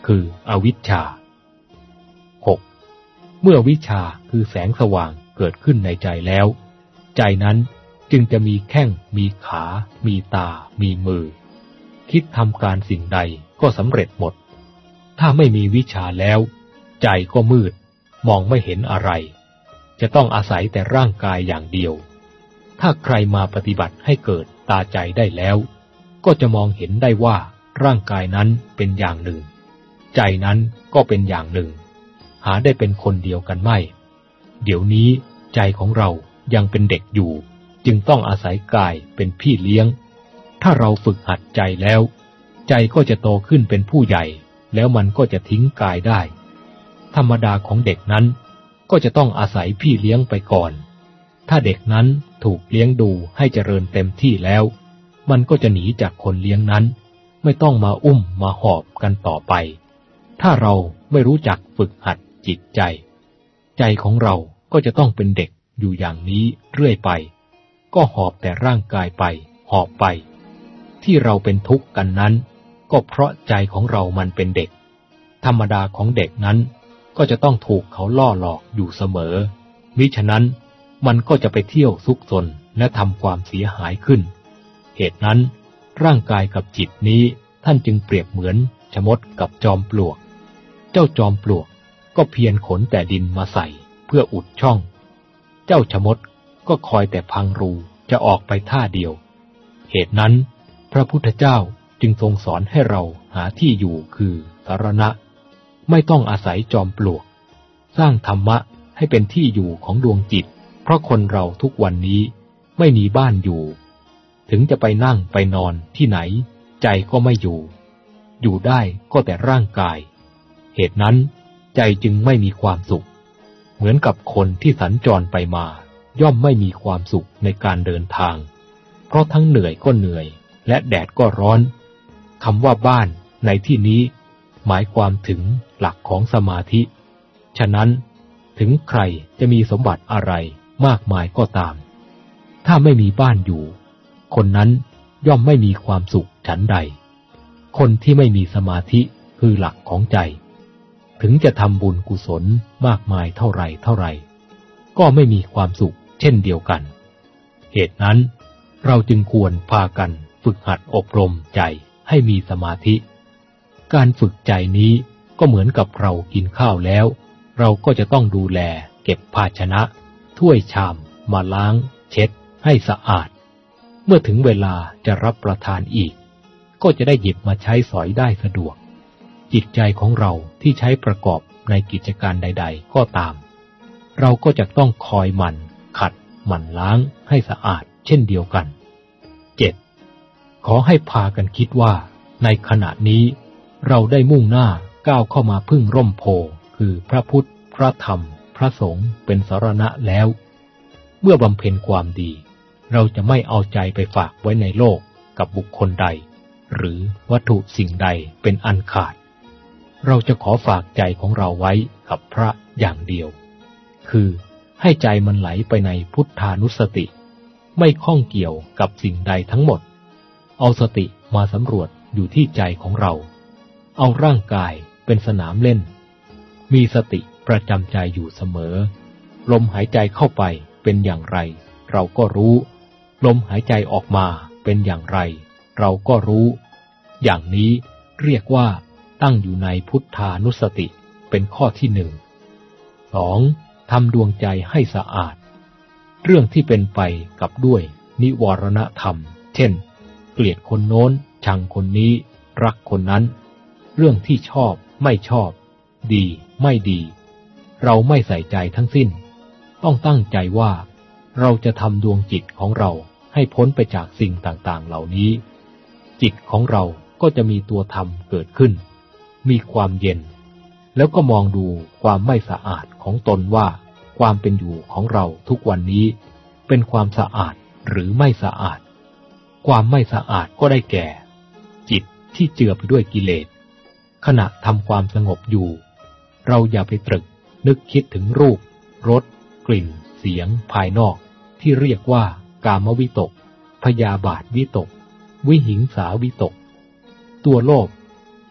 คืออวิชชา หก. เมื่อวิชาคือแสงสว่างเกิดขึ้นในใจแล้วใจนั้นจึงจะมีแข้งมีขามีตามีมือคิดทำการสิ่งใดก็สำเร็จหมดถ้าไม่มีวิชาแล้วใจก็มืดมองไม่เห็นอะไรจะต้องอาศัยแต่ร่างกายอย่างเดียวถ้าใครมาปฏิบัติให้เกิดตาใจได้แล้วก็จะมองเห็นได้ว่าร่างกายนั้นเป็นอย่างหนึ่งใจนั้นก็เป็นอย่างหนึ่งหาได้เป็นคนเดียวกันไม่เดี๋ยวนี้ใจของเรายังเป็นเด็กอยู่จึงต้องอาศัยกายเป็นพี่เลี้ยงถ้าเราฝึกหัดใจแล้วใจก็จะโตขึ้นเป็นผู้ใหญ่แล้วมันก็จะทิ้งกายได้ธรรมดาของเด็กนั้นก็จะต้องอาศัยพี่เลี้ยงไปก่อนถ้าเด็กนั้นถูกเลี้ยงดูให้เจริญเต็มที่แล้วมันก็จะหนีจากคนเลี้ยงนั้นไม่ต้องมาอุ้มมาหอบกันต่อไปถ้าเราไม่รู้จักฝึกหัดจิตใจใจของเราก็จะต้องเป็นเด็กอยู่อย่างนี้เรื่อยไปก็หอบแต่ร่างกายไปหอบไปที่เราเป็นทุกข์กันนั้นก็เพราะใจของเรามันเป็นเด็กธรรมดาของเด็กนั้นก็จะต้องถูกเขาล่อหลอกอยู่เสมอมิฉะนั้นมันก็จะไปเที่ยวซุกซนและทำความเสียหายขึ้นเหตุนั้นร่างกายกับจิตนี้ท่านจึงเปรียบเหมือนชมดกับจอมปลวกเจ้าจอมปลวกก็เพียรขนแต่ดินมาใส่เพื่ออุดช่องเจ้าชมดก็คอยแต่พังรูจะออกไปท่าเดียวเหตุนั้นพระพุทธเจ้าจึงทรงสอนให้เราหาที่อยู่คือสรณะไม่ต้องอาศัยจอมปลวกสร้างธรรมะให้เป็นที่อยู่ของดวงจิตเพราะคนเราทุกวันนี้ไม่มีบ้านอยู่ถึงจะไปนั่งไปนอนที่ไหนใจก็ไม่อยู่อยู่ได้ก็แต่ร่างกายเหตุนั้นใจจึงไม่มีความสุขเหมือนกับคนที่สัญจรไปมาย่อมไม่มีความสุขในการเดินทางเพราะทั้งเหนื่อยก็เหนื่อยและแดดก็ร้อนคำว่าบ้านในที่นี้หมายความถึงหลักของสมาธิฉะนั้นถึงใครจะมีสมบัติอะไรมากมายก็ตามถ้าไม่มีบ้านอยู่คนนั้นย่อมไม่มีความสุขฉันใดคนที่ไม่มีสมาธิคือหลักของใจถึงจะทำบุญกุศลมากมายเท่าไรเท่าไรก็ไม่มีความสุขเช่นเดียวกันเหตุนั้นเราจึงควรพากันฝึกหัดอบรมใจให้มีสมาธิการฝึกใจนี้ก็เหมือนกับเรากินข้าวแล้วเราก็จะต้องดูแลเก็บภาชนะถ้วยชามมาล้างเช็ดให้สะอาดเมื่อถึงเวลาจะรับประทานอีกก็จะได้หยิบมาใช้สอยได้สะดวกจิตใจของเราที่ใช้ประกอบในกิจการใดๆก็ตามเราก็จะต้องคอยหมั่นขัดหมั่นล้างให้สะอาดเช่นเดียวกัน เจ็ด. ขอให้พากันคิดว่าในขณะนี้เราได้มุ่งหน้าก้าวเข้ามาพึ่งร่มโพคือพระพุทธพระธรรมพระสงฆ์เป็นสรณะแล้วเมื่อบำเพ็ญความดีเราจะไม่เอาใจไปฝากไว้ในโลกกับบุคคลใดหรือวัตถุสิ่งใดเป็นอันขาดเราจะขอฝากใจของเราไว้กับพระอย่างเดียวคือให้ใจมันไหลไปในพุทธานุสติไม่ข้องเกี่ยวกับสิ่งใดทั้งหมดเอาสติมาสำรวจอยู่ที่ใจของเราเอาร่างกายเป็นสนามเล่นมีสติประจำใจอยู่เสมอลมหายใจเข้าไปเป็นอย่างไรเราก็รู้ลมหายใจออกมาเป็นอย่างไรเราก็รู้อย่างนี้เรียกว่าตั้งอยู่ในพุทธานุสติเป็นข้อที่หนึ่ง สอง. ทำดวงใจให้สะอาดเรื่องที่เป็นไปกับด้วยนิวรณธรรมเช่นเกลียดคนโน้นชังคนนี้รักคนนั้นเรื่องที่ชอบไม่ชอบดีไม่ดีเราไม่ใส่ใจทั้งสิ้นต้องตั้งใจว่าเราจะทำดวงจิตของเราให้พ้นไปจากสิ่งต่างๆเหล่านี้จิตของเราก็จะมีตัวธรรมเกิดขึ้นมีความเย็นแล้วก็มองดูความไม่สะอาดของตนว่าความเป็นอยู่ของเราทุกวันนี้เป็นความสะอาดหรือไม่สะอาดความไม่สะอาดก็ได้แก่จิตที่เจือไปด้วยกิเลสขณะทำความสงบอยู่เราอย่าไปตรึกนึกคิดถึงรูปรสกลิ่นเสียงภายนอกที่เรียกว่ากามวิตกพยาบาทวิตกวิหิงสาวิตกตัวโลภ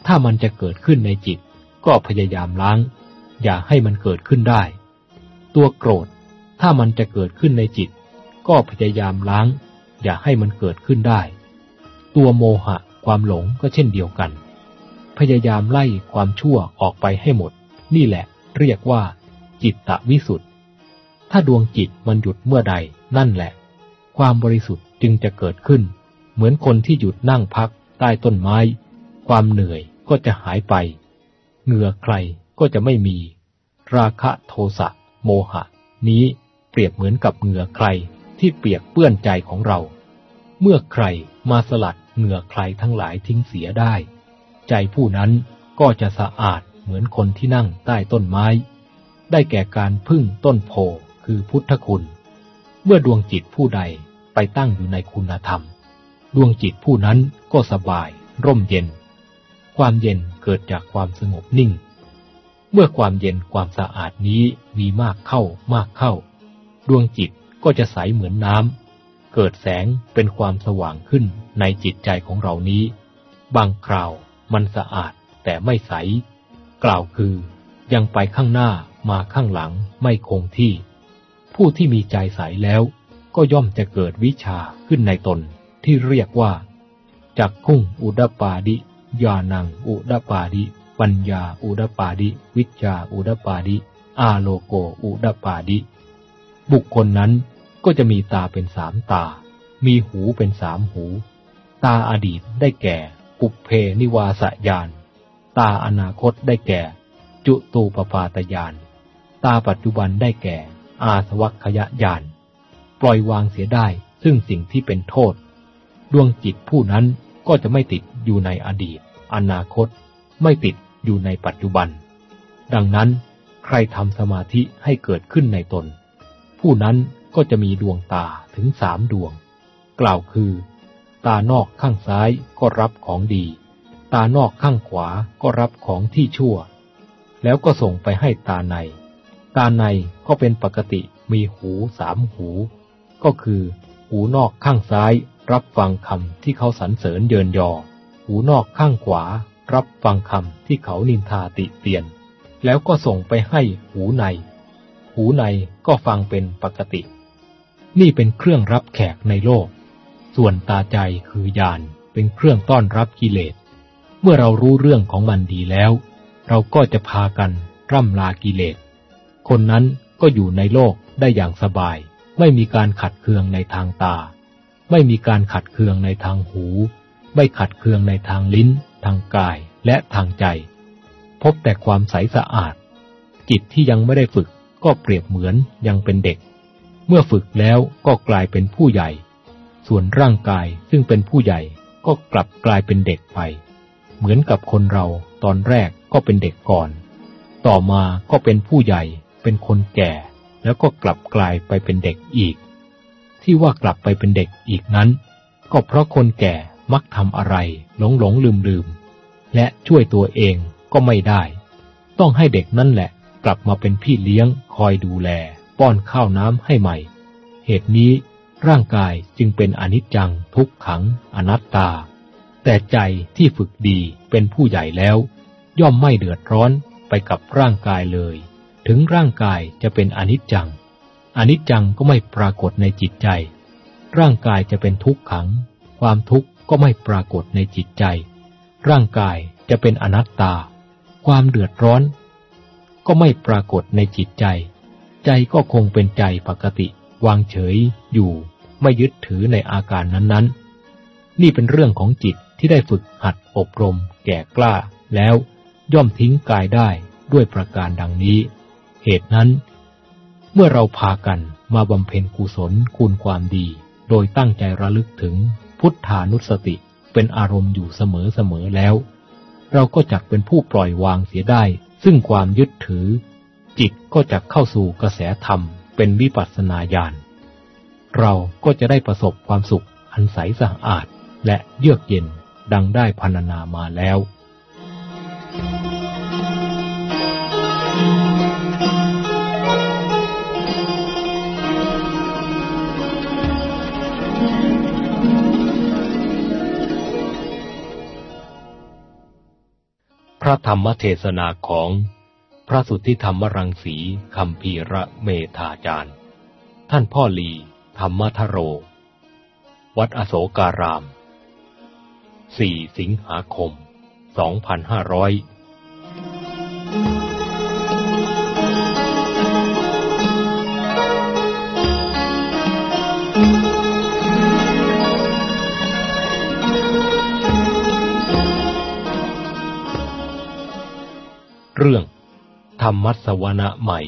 ถ้ามันจะเกิดขึ้นในจิตก็พยายามล้างอย่าให้มันเกิดขึ้นได้ตัวโกรธถ้ามันจะเกิดขึ้นในจิตก็พยายามล้างอย่าให้มันเกิดขึ้นได้ตัวโมหะความหลงก็เช่นเดียวกันพยายามไล่ความชั่วออกไปให้หมดนี่แหละเรียกว่าจิตตวิสุทธิ์ถ้าดวงจิตมันหยุดเมื่อใดนั่นแหละความบริสุทธิ์จึงจะเกิดขึ้นเหมือนคนที่หยุดนั่งพักใต้ต้นไม้ความเหนื่อยก็จะหายไปเหงื่อใครก็จะไม่มีราคะโทสะโมหะนี้เปรียบเหมือนกับเหงื่อใครที่เปียกเปื้อนใจของเราเมื่อใครมาสลัดเหงื่อใครทั้งหลายทิ้งเสียได้ใจผู้นั้นก็จะสะอาดเหมือนคนที่นั่งใต้ต้นไม้ได้แก่การพึ่งต้นโพคือพุทธคุณเมื่อดวงจิตผู้ใดไปตั้งอยู่ในคุณธรรมดวงจิตผู้นั้นก็สบายร่มเย็นความเย็นเกิดจากความสงบนิ่งเมื่อความเย็นความสะอาดนี้มีมากเข้ามากเข้าดวงจิตก็จะใสเหมือนน้ำเกิดแสงเป็นความสว่างขึ้นในจิตใจของเรานี้บางคราวมันสะอาดแต่ไม่ใสกล่าวคือยังไปข้างหน้ามาข้างหลังไม่คงที่ผู้ที่มีใจใสแล้วก็ย่อมจะเกิดวิชาขึ้นในตนที่เรียกว่าจักขุงอุดปาดิญาณังอุดปาดิปัญญาอุดปาดิวิชชาอุดปาดิอาโลโกอุดปาดิบุคคลนั้นก็จะมีตาเป็นสามตามีหูเป็นสามหูตาอดีตได้แก่ปุพเพนิวาสญาณตาอนาคตได้แก่จุตูปปาตญาณตาปัจจุบันได้แก่อาสวัคคยญาณปล่อยวางเสียได้ซึ่งสิ่งที่เป็นโทษดวงจิตผู้นั้นก็จะไม่ติดอยู่ในอดีตอนาคตไม่ติดอยู่ในปัจจุบันดังนั้นใครทำสมาธิให้เกิดขึ้นในตนผู้นั้นก็จะมีดวงตาถึงสามดวงกล่าวคือตานอกข้างซ้ายก็รับของดีตานอกข้างขวาก็รับของที่ชั่วแล้วก็ส่งไปให้ตาในตาในก็เป็นปกติมีหูสามหูก็คือหูนอกข้างซ้ายรับฟังคำที่เขาสรรเสริญเยินยอหูนอกข้างขวารับฟังคำที่เขานินทาติเตียนแล้วก็ส่งไปให้หูในหูในก็ฟังเป็นปกตินี่เป็นเครื่องรับแขกในโลกส่วนตาใจคือญาณเป็นเครื่องต้อนรับกิเลสเมื่อเรารู้เรื่องของมันดีแล้วเราก็จะพากันร่ำลากิเลสคนนั้นก็อยู่ในโลกได้อย่างสบายไม่มีการขัดเคืองในทางตาไม่มีการขัดเคืองในทางหูไม่ขัดเคืองในทางลิ้นทางกายและทางใจพบแต่ความใสสะอาดจิตที่ยังไม่ได้ฝึกก็เปรียบเหมือนยังเป็นเด็กเมื่อฝึกแล้วก็กลายเป็นผู้ใหญ่ส่วนร่างกายซึ่งเป็นผู้ใหญ่ก็กลับกลายเป็นเด็กไปเหมือนกับคนเราตอนแรกก็เป็นเด็กก่อนต่อมาก็เป็นผู้ใหญ่เป็นคนแก่แล้วก็กลับกลายไปเป็นเด็กอีกที่ว่ากลับไปเป็นเด็กอีกนั้นก็เพราะคนแก่มักทำอะไรหลงหลงลืมลืมและช่วยตัวเองก็ไม่ได้ต้องให้เด็กนั่นแหละกลับมาเป็นพี่เลี้ยงคอยดูแลป้อนข้าวน้ำให้ใหม่เหตุนี้ร่างกายจึงเป็นอนิจจังทุกขังอนัตตาแต่ใจที่ฝึกดีเป็นผู้ใหญ่แล้วย่อมไม่เดือดร้อนไปกับร่างกายเลยถึงร่างกายจะเป็นอนิจจังอนิจจังก็ไม่ปรากฏในจิตใจร่างกายจะเป็นทุกขังความทุกข์ก็ไม่ปรากฏในจิตใจร่างกายจะเป็นอนัตตาความเดือดร้อนก็ไม่ปรากฏในจิตใจใจก็คงเป็นใจปกติวางเฉยอยู่ไม่ยึดถือในอาการนั้นๆนี่เป็นเรื่องของจิตที่ได้ฝึกหัดอบรมแก่กล้าแล้วย่อมทิ้งกายได้ด้วยประการดังนี้เหตุนั้นเมื่อเราพากันมาบำเพ็ญกุศลคุณความดีโดยตั้งใจระลึกถึงพุทธานุสติเป็นอารมณ์อยู่เสมอๆแล้วเราก็จักเป็นผู้ปล่อยวางเสียได้ซึ่งความยึดถือจิตก็จะเข้าสู่กระแสธรรมเป็นวิปัสสนาญาณเราก็จะได้ประสบความสุขอันใสสะอาดและเยือกเย็นดังได้พรรณนามาแล้วระธรรมเทศนาของพระสุทธิธรรมรังสีคัมภีระเมธาจารย์ท่านพ่อลีธรรมทโรวัดอโศการามสี่สิงหาคมสองพันห้าร้อยเรื่องธรรมัสวนะใหม่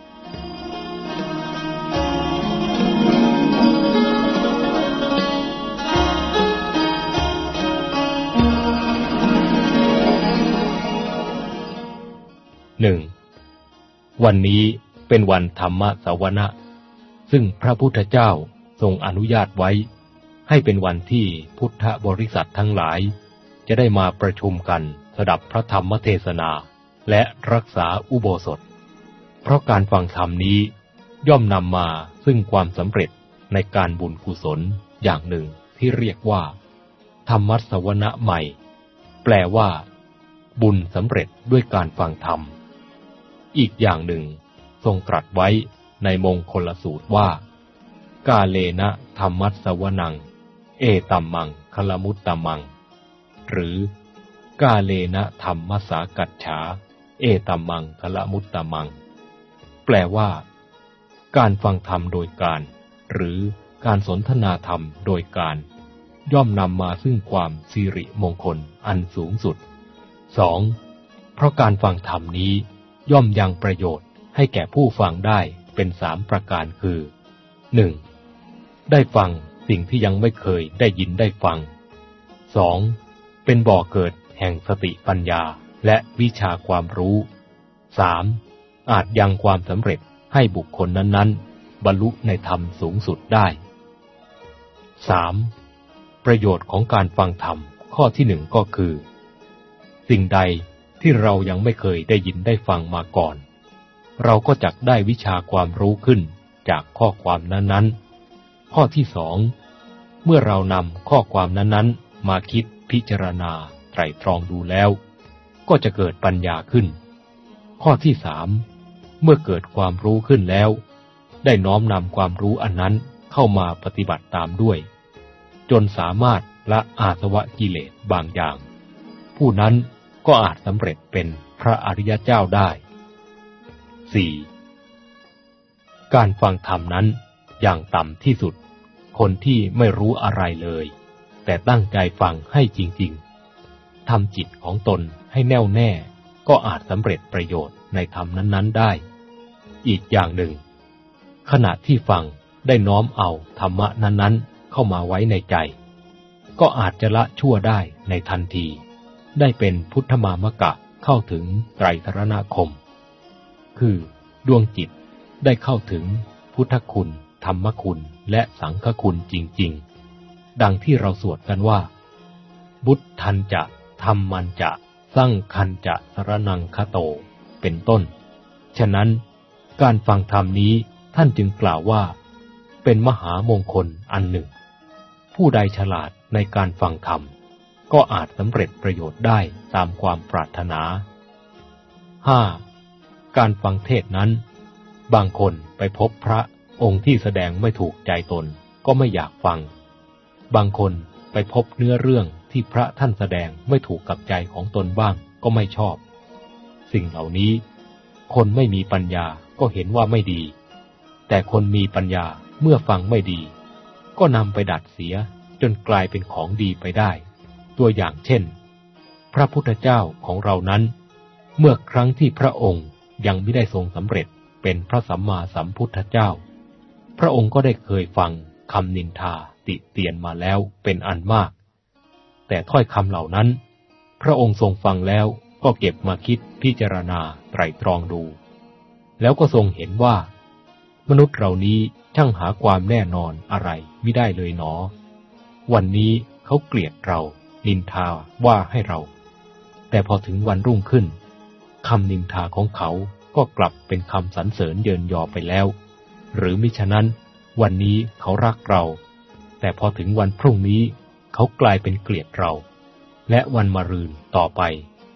หนึ่งวันนี้เป็นวันธรรมสวนะซึ่งพระพุทธเจ้าทรงอนุญาตไว้ให้เป็นวันที่พุทธบริษัททั้งหลายจะได้มาประชุมกันสดับพระธรรมเทศนาและรักษาอุโบสถเพราะการฟังธรรมนี้ย่อมนำมาซึ่งความสำเร็จในการบุญกุศลอย่างหนึ่งที่เรียกว่าธรรมัสวนะใหม่แปลว่าบุญสำเร็จด้วยการฟังธรรมอีกอย่างหนึ่งทรงตรัสไว้ในมงคลสูตรว่ากาเลนะธรรมัสวนังเอตัมมังคลมุตตมังหรือกาเลนะธรรมสากัจฉาเอตัมมังคลมุตตมังแปลว่าการฟังธรรมโดยการหรือการสนทนาธรรมโดยการย่อมนำมาซึ่งความสิริมงคลอันสูงสุดสองเพราะการฟังธรรมนี้ย่อมยังประโยชน์ให้แก่ผู้ฟังได้เป็นสามประการคือหนึ่งได้ฟังสิ่งที่ยังไม่เคยได้ยินได้ฟังสองเป็นบ่อเกิดแห่งสติปัญญาและวิชาความรู้สามอาจยังความสำเร็จให้บุคคลนั้นๆบรรลุในธรรมสูงสุดได้สามประโยชน์ของการฟังธรรมข้อที่หนึ่งก็คือสิ่งใดที่เรายังไม่เคยได้ยินได้ฟังมาก่อนเราก็จักได้วิชาความรู้ขึ้นจากข้อความนั้นๆข้อที่สองเมื่อเรานำข้อความนั้นๆมาคิดพิจารณาไตร่ตรองดูแล้วก็จะเกิดปัญญาขึ้นข้อที่สามเมื่อเกิดความรู้ขึ้นแล้วได้น้อมนำความรู้อันนั้นเข้ามาปฏิบัติตามด้วยจนสามารถละอาสวะกิเลสบางอย่างผู้นั้นก็อาจสำเร็จเป็นพระอริยเจ้าได้สี่การฟังธรรมนั้นอย่างต่ำที่สุดคนที่ไม่รู้อะไรเลยแต่ตั้งใจฟังให้จริงๆทำจิตของตนให้แน่วแน่ก็อาจสำเร็จประโยชน์ในธรรมนั้นๆได้อีกอย่างหนึ่งขณะที่ฟังได้น้อมเอาธรรมะนั้นๆเข้ามาไว้ในใจก็อาจจะละชั่วได้ในทันทีได้เป็นพุทธมามกะเข้าถึงไตรสรณคมคือดวงจิตได้เข้าถึงพุทธคุณธรรมคุณและสังฆคุณจริงๆดังที่เราสวดกันว่าบุตทันจะธรรมันจะสังคันจะสรนังคโตเป็นต้นฉะนั้นการฟังธรรมนี้ท่านจึงกล่าวว่าเป็นมหามงคลอันหนึ่งผู้ใดฉลาดในการฟังธรรมก็อาจสำเร็จประโยชน์ได้ตามความปรารถนาห้าการฟังเทศนั้นบางคนไปพบพระองค์ที่แสดงไม่ถูกใจตนก็ไม่อยากฟังบางคนไปพบเนื้อเรื่องที่พระท่านแสดงไม่ถูกกับใจของตนบ้างก็ไม่ชอบสิ่งเหล่านี้คนไม่มีปัญญาก็เห็นว่าไม่ดีแต่คนมีปัญญาเมื่อฟังไม่ดีก็นำไปดัดเสียจนกลายเป็นของดีไปได้ตัวอย่างเช่นพระพุทธเจ้าของเรานั้นเมื่อครั้งที่พระองค์ยังไม่ได้ทรงสำเร็จเป็นพระสัมมาสัมพุทธเจ้าพระองค์ก็ได้เคยฟังคำนินทาติเตียนมาแล้วเป็นอันมากแต่ถ้อยคำเหล่านั้นพระองค์ทรงฟังแล้วก็เก็บมาคิดพิจารณาไตร่ตรองดูแล้วก็ทรงเห็นว่ามนุษย์เหล่านี้ช่างหาความแน่นอนอะไรไม่ได้เลยหนอวันนี้เขาเกลียดเรานินทาว่าให้เราแต่พอถึงวันรุ่งขึ้นคำนินทาของเขาก็กลับเป็นคำสรรเสริญเยินยอไปแล้วหรือมิฉะนั้นวันนี้เขารักเราแต่พอถึงวันพรุ่งนี้เขากลายเป็นเกลียดเราและวันมะรืนต่อไป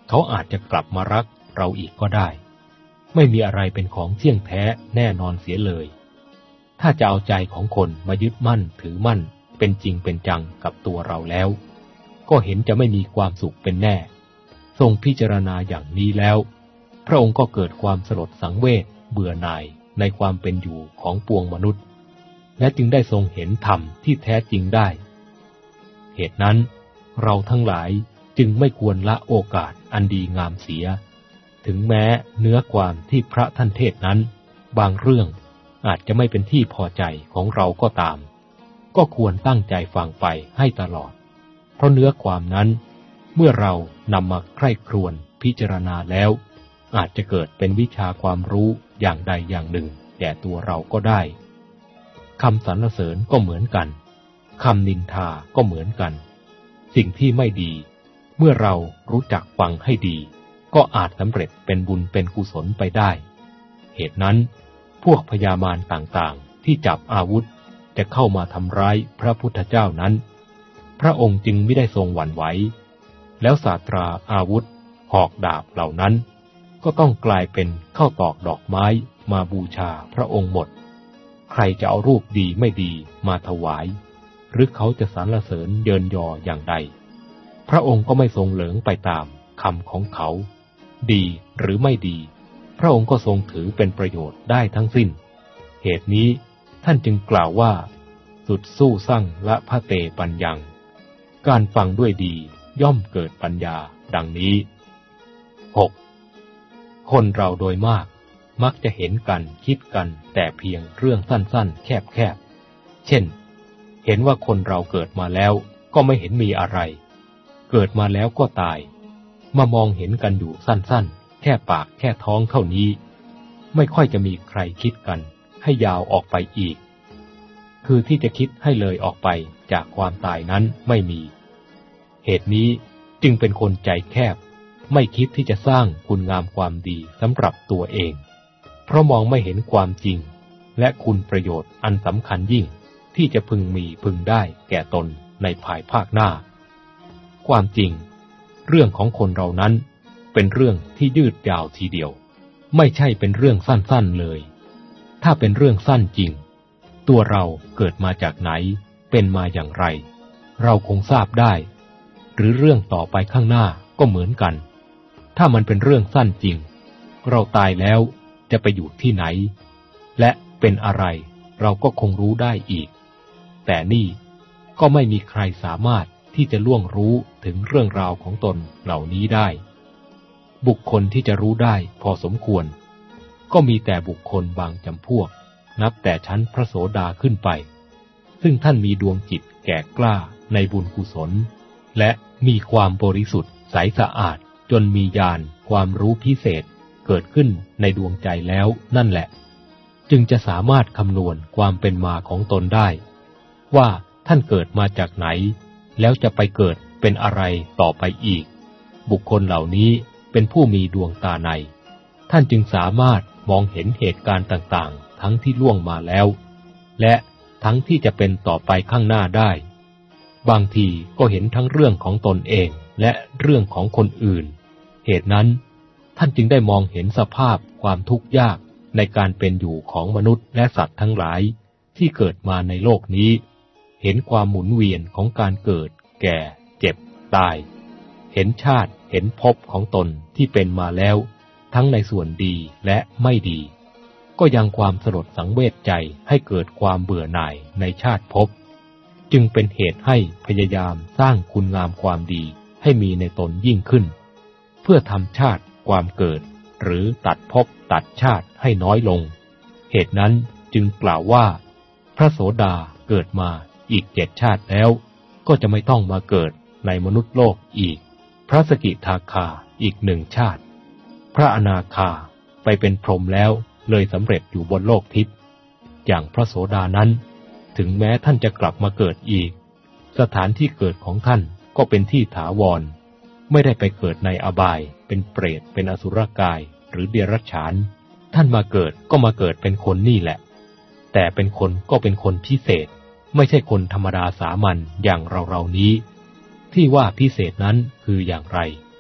เขาอาจจะกลับมารักเราอีกก็ได้ไม่มีอะไรเป็นของเที่ยงแท้แน่นอนเสียเลยถ้าจะเอาใจของคนมายึดมั่นถือมั่นเป็นจริงเป็นจังกับตัวเราแล้วก็เห็นจะไม่มีความสุขเป็นแน่ทรงพิจารณาอย่างนี้แล้วพระองค์ก็เกิดความสลดสังเวชเบื่อหน่ายในความเป็นอยู่ของปวงมนุษย์และจึงได้ทรงเห็นธรรมที่แท้จริงได้เหตุนั้นเราทั้งหลายจึงไม่ควรละโอกาสอันดีงามเสียถึงแม้เนื้อความที่พระท่านเทศนั้นบางเรื่องอาจจะไม่เป็นที่พอใจของเราก็ตามก็ควรตั้งใจฟังไปให้ตลอดเพราะเนื้อความนั้นเมื่อเรานำมาใคร่ครวญพิจารณาแล้วอาจจะเกิดเป็นวิชาความรู้อย่างใดอย่างหนึ่งแก่ตัวเราก็ได้คำสรรเสริญก็เหมือนกันคำนินทาก็เหมือนกันสิ่งที่ไม่ดีเมื่อเรารู้จักฟังให้ดีก็อาจสำเร็จเป็นบุญเป็นกุศลไปได้เหตุนั้นพวกพญามารต่างๆที่จับอาวุธจะเข้ามาทำร้ายพระพุทธเจ้านั้นพระองค์จึงไม่ได้ทรงหวั่นไหวแล้วศาสตราอาวุธหอกดาบเหล่านั้นก็ต้องกลายเป็นข้าวตอกดอกไม้มาบูชาพระองค์หมดใครจะเอารูปดีไม่ดีมาถวายหรือเขาจะสรรเสริญเยินยออย่างใดพระองค์ก็ไม่ทรงเหลิงไปตามคำของเขาดีหรือไม่ดีพระองค์ก็ทรงถือเป็นประโยชน์ได้ทั้งสิ้นเหตุนี้ท่านจึงกล่าวว่าสุดสู้สั่งละพะเตปัญญังการฟังด้วยดีย่อมเกิดปัญญาดังนี้ หก. คนเราโดยมากมักจะเห็นกันคิดกันแต่เพียงเรื่องสั้นๆแคบๆเช่นเห็นว่าคนเราเกิดมาแล้วก็ไม่เห็นมีอะไรเกิดมาแล้วก็ตายมามองเห็นกันอยู่สั้นๆแค่ปากแค่ท้องเท่านี้ไม่ค่อยจะมีใครคิดกันให้ยาวออกไปอีกคือที่จะคิดให้เลยออกไปจากความตายนั้นไม่มีเหตุนี้จึงเป็นคนใจแคบไม่คิดที่จะสร้างคุณงามความดีสำหรับตัวเองเพราะมองไม่เห็นความจริงและคุณประโยชน์อันสำคัญยิ่งที่จะพึงมีพึงได้แก่ตนในภายภาคหน้าความจริงเรื่องของคนเรานั้นเป็นเรื่องที่ยืดยาวทีเดียวไม่ใช่เป็นเรื่องสั้นๆเลยถ้าเป็นเรื่องสั้นจริงตัวเราเกิดมาจากไหนเป็นมาอย่างไรเราคงทราบได้หรือเรื่องต่อไปข้างหน้าก็เหมือนกันถ้ามันเป็นเรื่องสั้นจริงเราตายแล้วจะไปอยู่ที่ไหนและเป็นอะไรเราก็คงรู้ได้อีกแต่นี่ก็ไม่มีใครสามารถที่จะล่วงรู้ถึงเรื่องราวของตนเหล่านี้ได้บุคคลที่จะรู้ได้พอสมควรก็มีแต่บุคคลบางจำพวกนับแต่ชั้นพระโสดาขึ้นไปซึ่งท่านมีดวงจิตแก่กล้าในบุญกุศลและมีความบริสุทธิ์ใสสะอาดจนมีญาณความรู้พิเศษเกิดขึ้นในดวงใจแล้วนั่นแหละจึงจะสามารถคำนวณความเป็นมาของตนได้ว่าท่านเกิดมาจากไหนแล้วจะไปเกิดเป็นอะไรต่อไปอีกบุคคลเหล่านี้เป็นผู้มีดวงตาในท่านจึงสามารถมองเห็นเหตุการณ์ต่างๆทั้งที่ล่วงมาแล้วและทั้งที่จะเป็นต่อไปข้างหน้าได้บางทีก็เห็นทั้งเรื่องของตนเองและเรื่องของคนอื่นเหตุนั้นท่านจึงได้มองเห็นสภาพความทุกข์ยากในการเป็นอยู่ของมนุษย์และสัตว์ทั้งหลายที่เกิดมาในโลกนี้เห็นความหมุนเวียนของการเกิดแก่เจ็บตายเห็นชาติเห็นภพของตนที่เป็นมาแล้วทั้งในส่วนดีและไม่ดีก็ยังความสลดสังเวชใจให้เกิดความเบื่อหน่ายในชาติภพจึงเป็นเหตุให้พยายามสร้างคุณงามความดีให้มีในตนยิ่งขึ้นเพื่อทำชาติความเกิดหรือตัดภพตัดชาติให้น้อยลงเหตุนั้นจึงกล่าวว่าพระโสดาเกิดมาอีกเจ็ดชาติแล้วก็จะไม่ต้องมาเกิดในมนุษย์โลกอีกพระสกิทาคาอีกหนึ่งชาติพระอนาคาไปเป็นพรหมแล้วเลยสำเร็จอยู่บนโลกทิพย์อย่างพระโสดานั้นถึงแม้ท่านจะกลับมาเกิดอีกสถานที่เกิดของท่านก็เป็นที่ถาวรไม่ได้ไปเกิดในอบายเป็นเปรตเป็นอสุรกายหรือเดรัจฉานท่านมาเกิดก็มาเกิดเป็นคนนี่แหละแต่เป็นคนก็เป็นคนพิเศษไม่ใช่คนธรรมดาสามัญอย่างเราเรานี้ที่ว่าพิเศษนั้นคืออย่างไร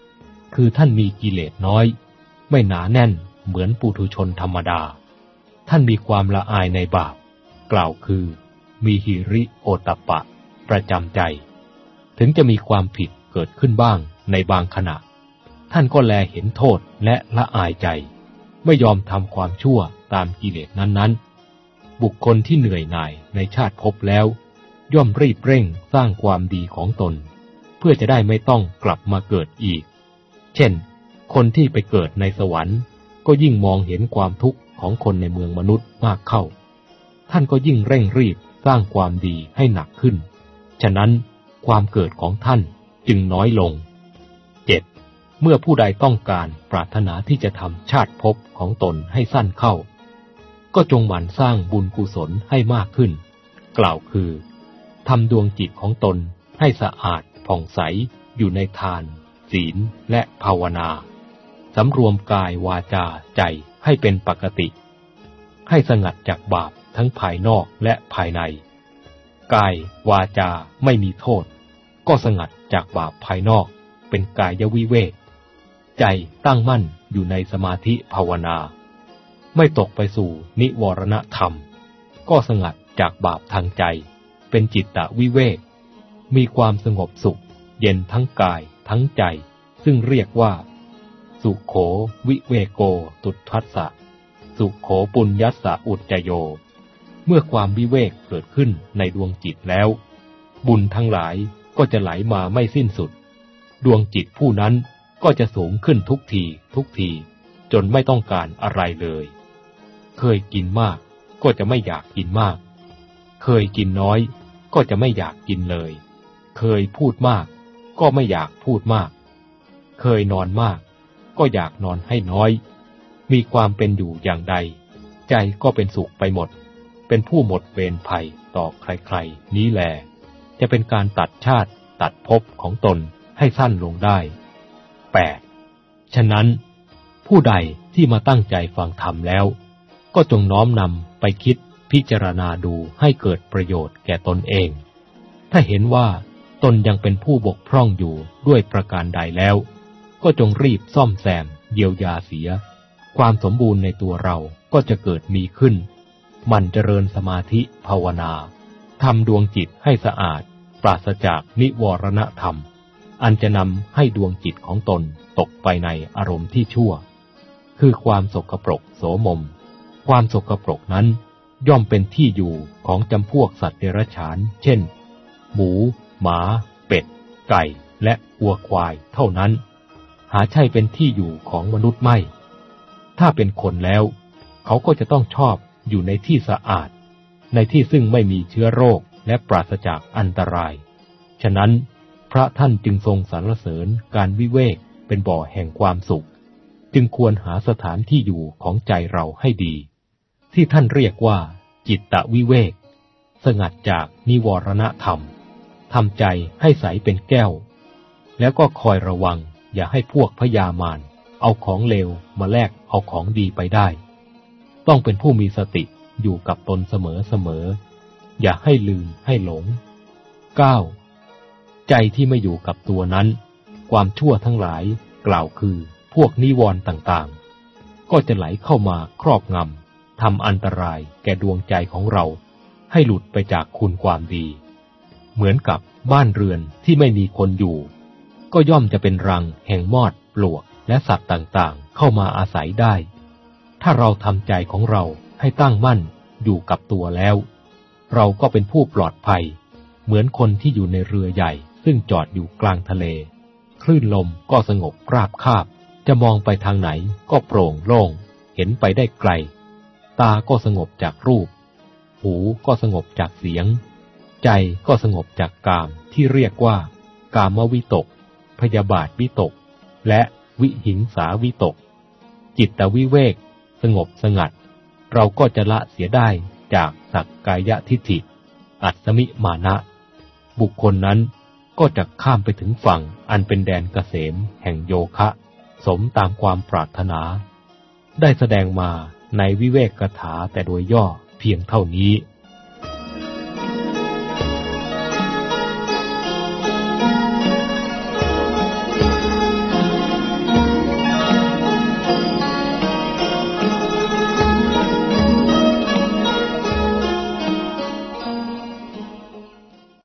คือท่านมีกิเลสน้อยไม่หนาแน่นเหมือนปุถุชนธรรมดาท่านมีความละอายในบาปกล่าวคือมีหิริโอตตัปปะประจำใจถึงจะมีความผิดเกิดขึ้นบ้างในบางขณะท่านก็แลเห็นโทษและละอายใจไม่ยอมทำความชั่วตามกิเลสนั้นๆบุคคลที่เหนื่อยหน่ายในชาติภพแล้วย่อมรีบเร่งสร้างความดีของตนเพื่อจะได้ไม่ต้องกลับมาเกิดอีกเช่นคนที่ไปเกิดในสวรรค์ก็ยิ่งมองเห็นความทุกข์ของคนในเมืองมนุษย์มากเข้าท่านก็ยิ่งเร่งรีบสร้างความดีให้หนักขึ้นฉะนั้นความเกิดของท่านจึงน้อยลง เจ็ด เมื่อผู้ใดต้องการปรารถนาที่จะทำชาติภพของตนให้สั้นเข้าก็จงหมั่นสร้างบุญกุศลให้มากขึ้นกล่าวคือทำดวงจิตของตนให้สะอาดผ่องใสอยู่ในทานศีลและภาวนาสำรวมกายวาจาใจให้เป็นปกติให้สงัดจากบาปทั้งภายนอกและภายในกายวาจาไม่มีโทษก็สงัดจากบาปภายนอกเป็นกายวิเวกใจตั้งมั่นอยู่ในสมาธิภาวนาไม่ตกไปสู่นิวรณธรรมก็สงัดจากบาปทางใจเป็นจิตตวิเวกมีความสงบสุขเย็นทั้งกายทั้งใจซึ่งเรียกว่าสุโขวิเวโกตุทัสสะสุโขปุญญัสสะอุจจโยเมื่อความวิเวกเกิดขึ้นในดวงจิตแล้วบุญทั้งหลายก็จะไหลมาไม่สิ้นสุดดวงจิตผู้นั้นก็จะสูงขึ้นทุกทีทุกทีจนไม่ต้องการอะไรเลยเคยกินมากก็จะไม่อยากกินมากเคยกินน้อยก็จะไม่อยากกินเลยเคยพูดมากก็ไม่อยากพูดมากเคยนอนมากก็อยากนอนให้น้อยมีความเป็นอยู่อย่างใดใจก็เป็นสุขไปหมดเป็นผู้หมดเวรภัยต่อใครๆนี้แลจะเป็นการตัดชาติตัดภพของตนให้สั้นลงได้ แปด ฉะนั้นผู้ใดที่มาตั้งใจฟังธรรมแล้วก็จงน้อมนำไปคิดพิจารณาดูให้เกิดประโยชน์แก่ตนเองถ้าเห็นว่าตนยังเป็นผู้บกพร่องอยู่ด้วยประการใดแล้วก็จงรีบซ่อมแซมเยียวยาเสียความสมบูรณ์ในตัวเราก็จะเกิดมีขึ้นหมั่นเจริญสมาธิภาวนาทำดวงจิตให้สะอาดปราศจากนิวรณธรรมอันจะนำให้ดวงจิตของตนตกไปในอารมณ์ที่ชั่วคือความสกปรกโสมมความสกปรกนั้นย่อมเป็นที่อยู่ของจำพวกสัตว์เดรัจฉานเช่นหมูหมาเป็ดไก่และวัวควายเท่านั้นหาใช่เป็นที่อยู่ของมนุษย์ไม่ถ้าเป็นคนแล้วเขาก็จะต้องชอบอยู่ในที่สะอาดในที่ซึ่งไม่มีเชื้อโรคและปราศจากอันตรายฉะนั้นพระท่านจึงทรงสรรเสริญการวิเวกเป็นบ่อแห่งความสุขจึงควรหาสถานที่อยู่ของใจเราให้ดีที่ท่านเรียกว่าจิตตวิเวกสงัดจากนิวรณธรรมทำใจให้ใสเป็นแก้วแล้วก็คอยระวังอย่าให้พวกพยามารเอาของเลวมาแลกเอาของดีไปได้ต้องเป็นผู้มีสติอยู่กับตนเสมอเสมออย่าให้ลืมให้หลง เก้า ใจที่ไม่อยู่กับตัวนั้นความชั่วทั้งหลายกล่าวคือพวกนิวรณ์ต่างๆก็จะไหลเข้ามาครอบงำทำอันตรายแก่ดวงใจของเราให้หลุดไปจากคุณความดีเหมือนกับบ้านเรือนที่ไม่มีคนอยู่ก็ย่อมจะเป็นรังแห่งมอดปลวกและสัตว์ต่างๆเข้ามาอาศัยได้ถ้าเราทำใจของเราให้ตั้งมั่นอยู่กับตัวแล้วเราก็เป็นผู้ปลอดภัยเหมือนคนที่อยู่ในเรือใหญ่ซึ่งจอดอยู่กลางทะเลคลื่นลมก็สงบราบคาบจะมองไปทางไหนก็โปร่งโล่งเห็นไปได้ไกลตาก็สงบจากรูปหูก็สงบจากเสียงใจก็สงบจากกามที่เรียกว่ากามวิตกพยาบาทวิตกและวิหิงสาวิตกจิตวิเวกสงบสงัดเราก็จะละเสียได้จากสักกายทิฏฐิอัตสมิมานะบุคคลนั้นก็จะข้ามไปถึงฝั่งอันเป็นแดนเกษมแห่งโยคะสมตามความปรารถนาได้แสดงมาในวิเวกกถาแต่โดยย่อเพียงเท่านี้